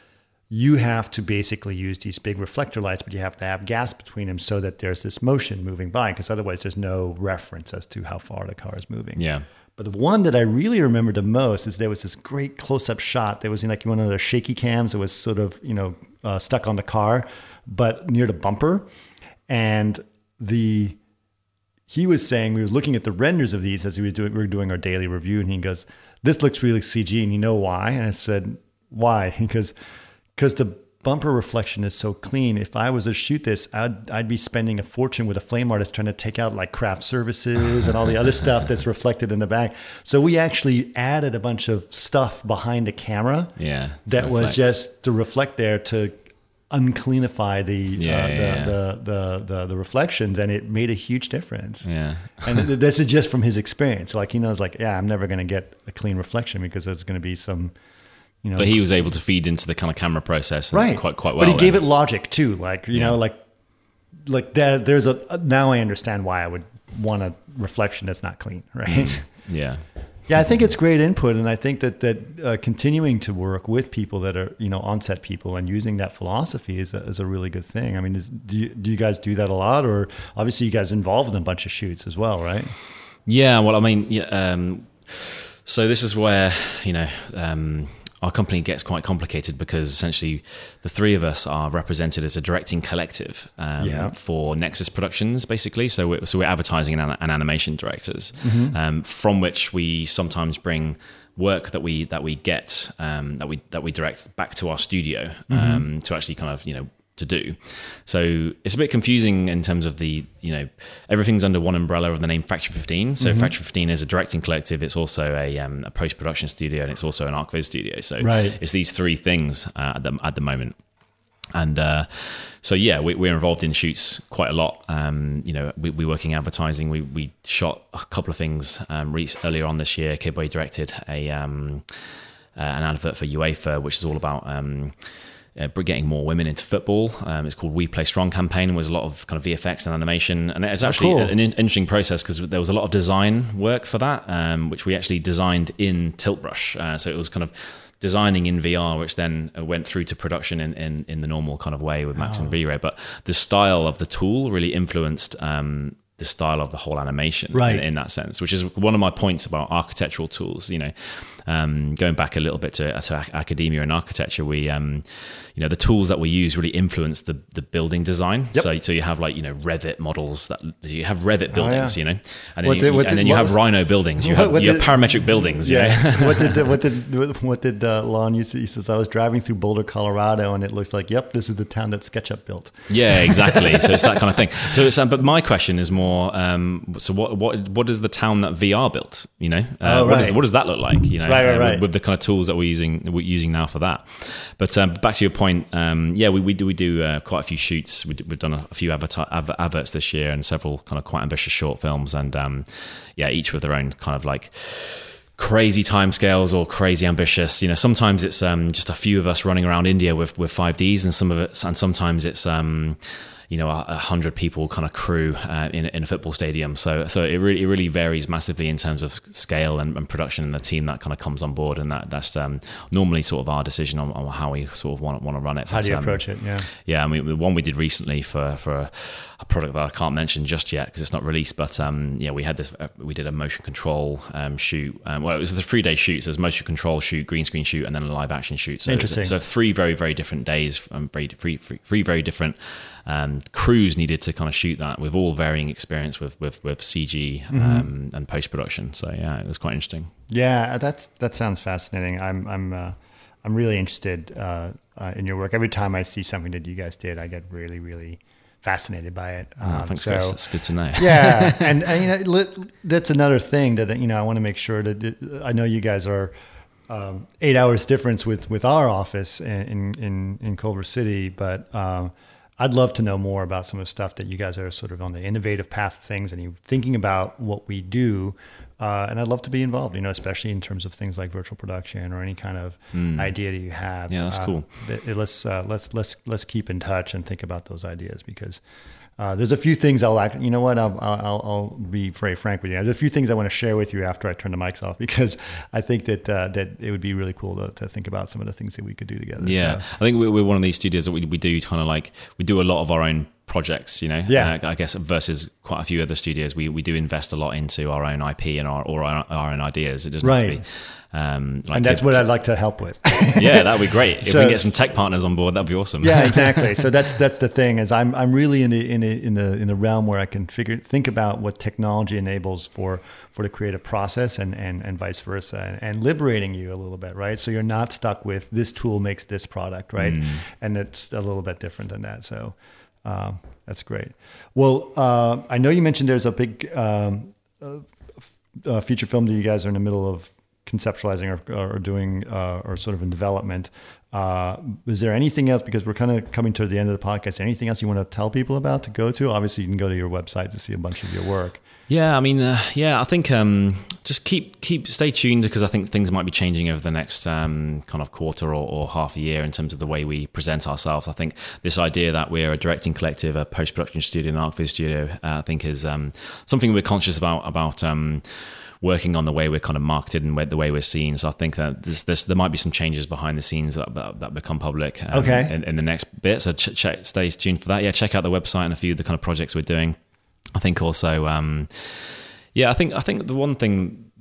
you have to basically use these big reflector lights, but you have to have gaps between them so that there's this motion moving by, because otherwise there's no reference as to how far the car is moving. Yeah. But the one that I really remember the most is there was this great close-up shot. There was in like one of the shaky cams that was sort of, you know, uh, stuck on the car, but near the bumper. And the he was saying, we were looking at the renders of these as he was doing, we were doing our daily review, and he goes, this looks really C G, and you know why? And I said, why? He goes, because the bumper reflection is so clean. If I was to shoot this, I'd, I'd be spending a fortune with a flame artist trying to take out like craft services and all the other stuff that's reflected in the back. So we actually added a bunch of stuff behind the camera Yeah. that was just to reflect there to uncleanify the, Yeah, uh, yeah, the, yeah. The, the, the, the reflections, and it made a huge difference. Yeah. And th- this is just from his experience. Like he knows, like, yeah, I'm never going to get a clean reflection because there's going to be some, you know. But he was able to feed into the kind of camera process and right, quite quite well. But he gave then. it logic too. Like you Yeah. know, like like there, there's a now I understand why I would want a reflection that's not clean, right? Yeah. Yeah, I think it's great input, and I think that that uh, continuing to work with people that are, you know, on-set people and using that philosophy is a, is a really good thing. I mean, is, do you, do you guys do that a lot, or obviously you guys involved in a bunch of shoots as well, right? Yeah. Well, I mean, yeah. Um, so this is where you know um, our company gets quite complicated because essentially the three of us are represented as a directing collective um, Yeah. for Nexus Productions, basically. So we're, so we're advertising and, and animation directors, mm-hmm. um, from which we sometimes bring work that we that we get um, that we that we direct back to our studio um, mm-hmm. to actually kind of you know. to do. So it's a bit confusing in terms of the, you know, everything's under one umbrella of the name Factory fifteen. So mm-hmm. Factory fifteen is a directing collective. It's also a, um, a post-production studio, and it's also an ArcViz studio. So right. it's these three things uh, at, the, at the moment. And uh, so, yeah, we, we're involved in shoots quite a lot. Um, you know, we, we work in advertising. We we shot a couple of things um, re- earlier on this year. Kidboy directed a um, uh, an advert for UEFA, which is all about um, Uh, getting more women into football. Um, it's called We Play Strong campaign. It was a lot of kind of V F X and animation, and it's actually oh, cool. an in- interesting process because there was a lot of design work for that, um, which we actually designed in Tiltbrush. Uh, so it was kind of designing in V R, which then went through to production in, in, in the normal kind of way with Max oh. and V-Ray. But the style of the tool really influenced um, the style of the whole animation right. in, in that sense, which is one of my points about architectural tools. You know, um, going back a little bit to, to academia and architecture, we, um, you know, the tools that we use really influence the the building design. Yep. So, so you have like you know Revit models that you have Revit buildings, oh, yeah. you know, and then what you, did, what and did, then you what, have Rhino buildings. You what, have what you did, have parametric buildings. Yeah. You know? what did what did what did uh, Lon used to, he says? I was driving through Boulder, Colorado, and it looks like, yep, this is the town that SketchUp built. Yeah, exactly. So it's that kind of thing. So, it's, um, but my question is more. Um, so what what what is the town that V R built? You know, uh, oh, right. what, does, what does that look like? You know, right, right, uh, right. With, with the kind of tools that we're using we're using now for that. But um, back to your point, um, yeah, we, we do we do uh, quite a few shoots. We do, we've done a, a few adver- adver- adverts this year and several kind of quite ambitious short films, and um, yeah, each with their own kind of like crazy timescales or crazy ambitious. You know, sometimes it's um, just a few of us running around India with with five Ds, and some of it, and sometimes it's um, you know, a, a hundred people kind of crew uh, in, in a football stadium. So, so it really, it really varies massively in terms of scale and, and production and the team that kind of comes on board. And that that's um, normally sort of our decision on, on how we sort of want, want to run it. How but, do you um, approach it? Yeah. Yeah. I mean, the one we did recently for, for a, a product that I can't mention just yet because it's not released, but um, yeah, we had this, uh, we did a motion control um, shoot. Um, well, it was a three day shoot. So it was motion control shoot, green screen shoot, and then a live action shoot. So, Interesting. So three very, very different days, um, very, three, three, three very different Um, crews needed to kind of shoot that with all varying experience with with, with C G um, mm-hmm. and post production. So yeah, it was quite interesting. Yeah, that's that sounds fascinating. I'm I'm uh, I'm really interested uh, uh, in your work. Every time I see something that you guys did, I get really really fascinated by it. Um, oh, thanks, so, Chris. That's good to know. Yeah, and, and you know, that's another thing that you know I want to make sure that it, I know you guys are. Um, eight hours difference with, with our office in, in, in Culver City, but um, I'd love to know more about some of the stuff that you guys are sort of on the innovative path of things and you're thinking about what we do. Uh, and I'd love to be involved, you know, especially in terms of things like virtual production or any kind of mm. idea that you have. Yeah, that's uh, cool. It, let's uh, let's let's let's keep in touch and think about those ideas because uh, there's a few things I'll like. You know what? I'll, I'll I'll be very frank with you. There's a few things I want to share with you after I turn the mics off because I think that uh, that it would be really cool to, to think about some of the things that we could do together. Yeah, so. I think we're one of these studios that we we do kind of like we do a lot of our own projects, you know. Yeah. Uh, I guess versus quite a few other studios, we we do invest a lot into our own I P and our or our, our own ideas. It doesn't right. have to be. Um, like and that's what I'd like to help with. Yeah, that'd be great. If so, we can get some tech partners on board, that'd be awesome. Yeah, exactly. So that's that's the thing is I'm I'm really in the in the in the in the realm where I can figure think about what technology enables for for the creative process and and, and vice versa and, and liberating you a little bit, right? So you're not stuck with this tool makes this product, right? Mm. And it's a little bit different than that. So um, that's great. Well, uh, I know you mentioned there's a big um, uh, uh, feature film that you guys are in the middle of conceptualizing or, or doing uh, or sort of in development. Uh, is there anything else, because we're kind of coming to the end of the podcast, anything else you want to tell people about to go to? Obviously you can go to your website to see a bunch of your work. Yeah, I mean, uh, yeah, I think um, just keep keep stay tuned because I think things might be changing over the next um, kind of quarter or, or half a year in terms of the way we present ourselves. I think this idea that we're a directing collective, a post-production studio, an ArcViz studio, uh, I think is um, something we're conscious about, about um, working on the way we're kind of marketed and the way we're seen. So I think that this, this, there might be some changes behind the scenes that, that, that become public um, okay. in, in the next bit. So ch- check, stay tuned for that. Yeah, check out the website and a few of the kind of projects we're doing. I think also, um, yeah, I think I think the one thing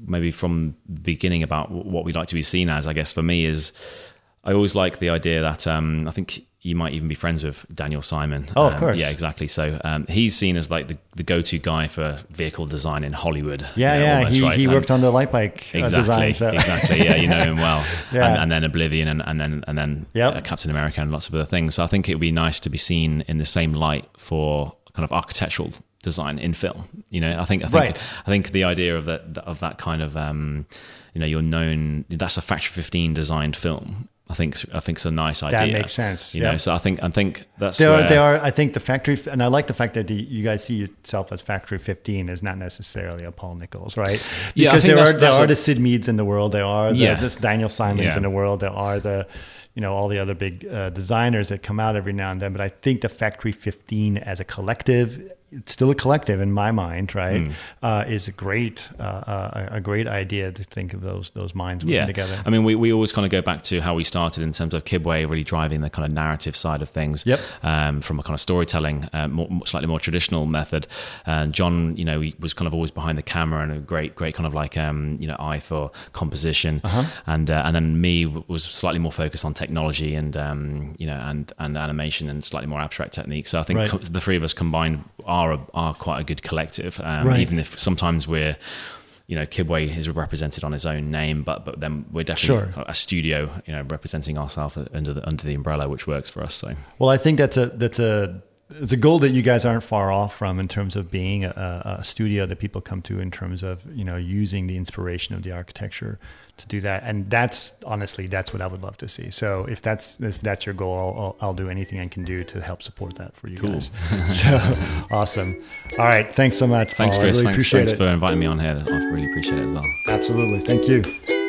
maybe from the beginning about what we'd like to be seen as, I guess for me is I always like the idea that um, I think you might even be friends with Daniel Simon. Oh, of um, course. Yeah, exactly. So um, he's seen as like the, the go-to guy for vehicle design in Hollywood. Yeah, you know, yeah. almost, He, right? he And worked on the light bike uh, exactly, design. So. exactly. Yeah, you know him well. Yeah. and, and then Oblivion, and, and then and then Yep. uh, Captain America, and lots of other things. So I think it would be nice to be seen in the same light for kind of architectural design in film. You know, I think I think Right. I think the idea of that of that kind of um, you know, you're known, that's a Factory fifteen designed film. I think I think it's a nice idea. That makes sense. You Yep. know, so I think I think that's They are, where, they are, I think the factory, and I like the fact that the, you guys see yourself as Factory fifteen is not necessarily a Paul Nichols, right? Because Yeah, I think there that's- are that's there are a- the Sid Meads in the world, there are the, Yeah. this Daniel Simons Yeah. in the world, there are the, you know, all the other big uh, designers that come out every now and then. But I think the Factory fifteen as a collective, it's still a collective in my mind, right? Mm. Uh, is a great, uh, uh, a great idea to think of those those minds working yeah. together. I mean, we, we always kind of go back to how we started in terms of Kibwe really driving the kind of narrative side of things. Yep. Um, from a kind of storytelling, uh, more, slightly more traditional method. And John, you know, he was kind of always behind the camera and a great, great kind of like, um, you know, eye for composition. Uh-huh. And uh, and then me was slightly more focused on technology and, um, you know, and, and animation and slightly more abstract techniques. So I think Right. co- the three of us combined are a, are quite a good collective, um, Right. even if sometimes we're, you know, Kibwe is represented on his own name, but but then we're definitely Sure. a studio, you know, representing ourselves under the under the umbrella, which works for us. So Well, I think that's a that's a it's a goal that you guys aren't far off from in terms of being a, a studio that people come to in terms of, you know, using the inspiration of the architecture to do that. And that's honestly, that's what I would love to see. So if that's if that's your goal, I'll, I'll, I'll do anything I can do to help support that for you Cool. guys. So awesome. All right. Thanks so much. thanks, Paul. Chris. I really thanks, appreciate thanks it. for inviting me on here. I really appreciate it as well. Absolutely. Thank you.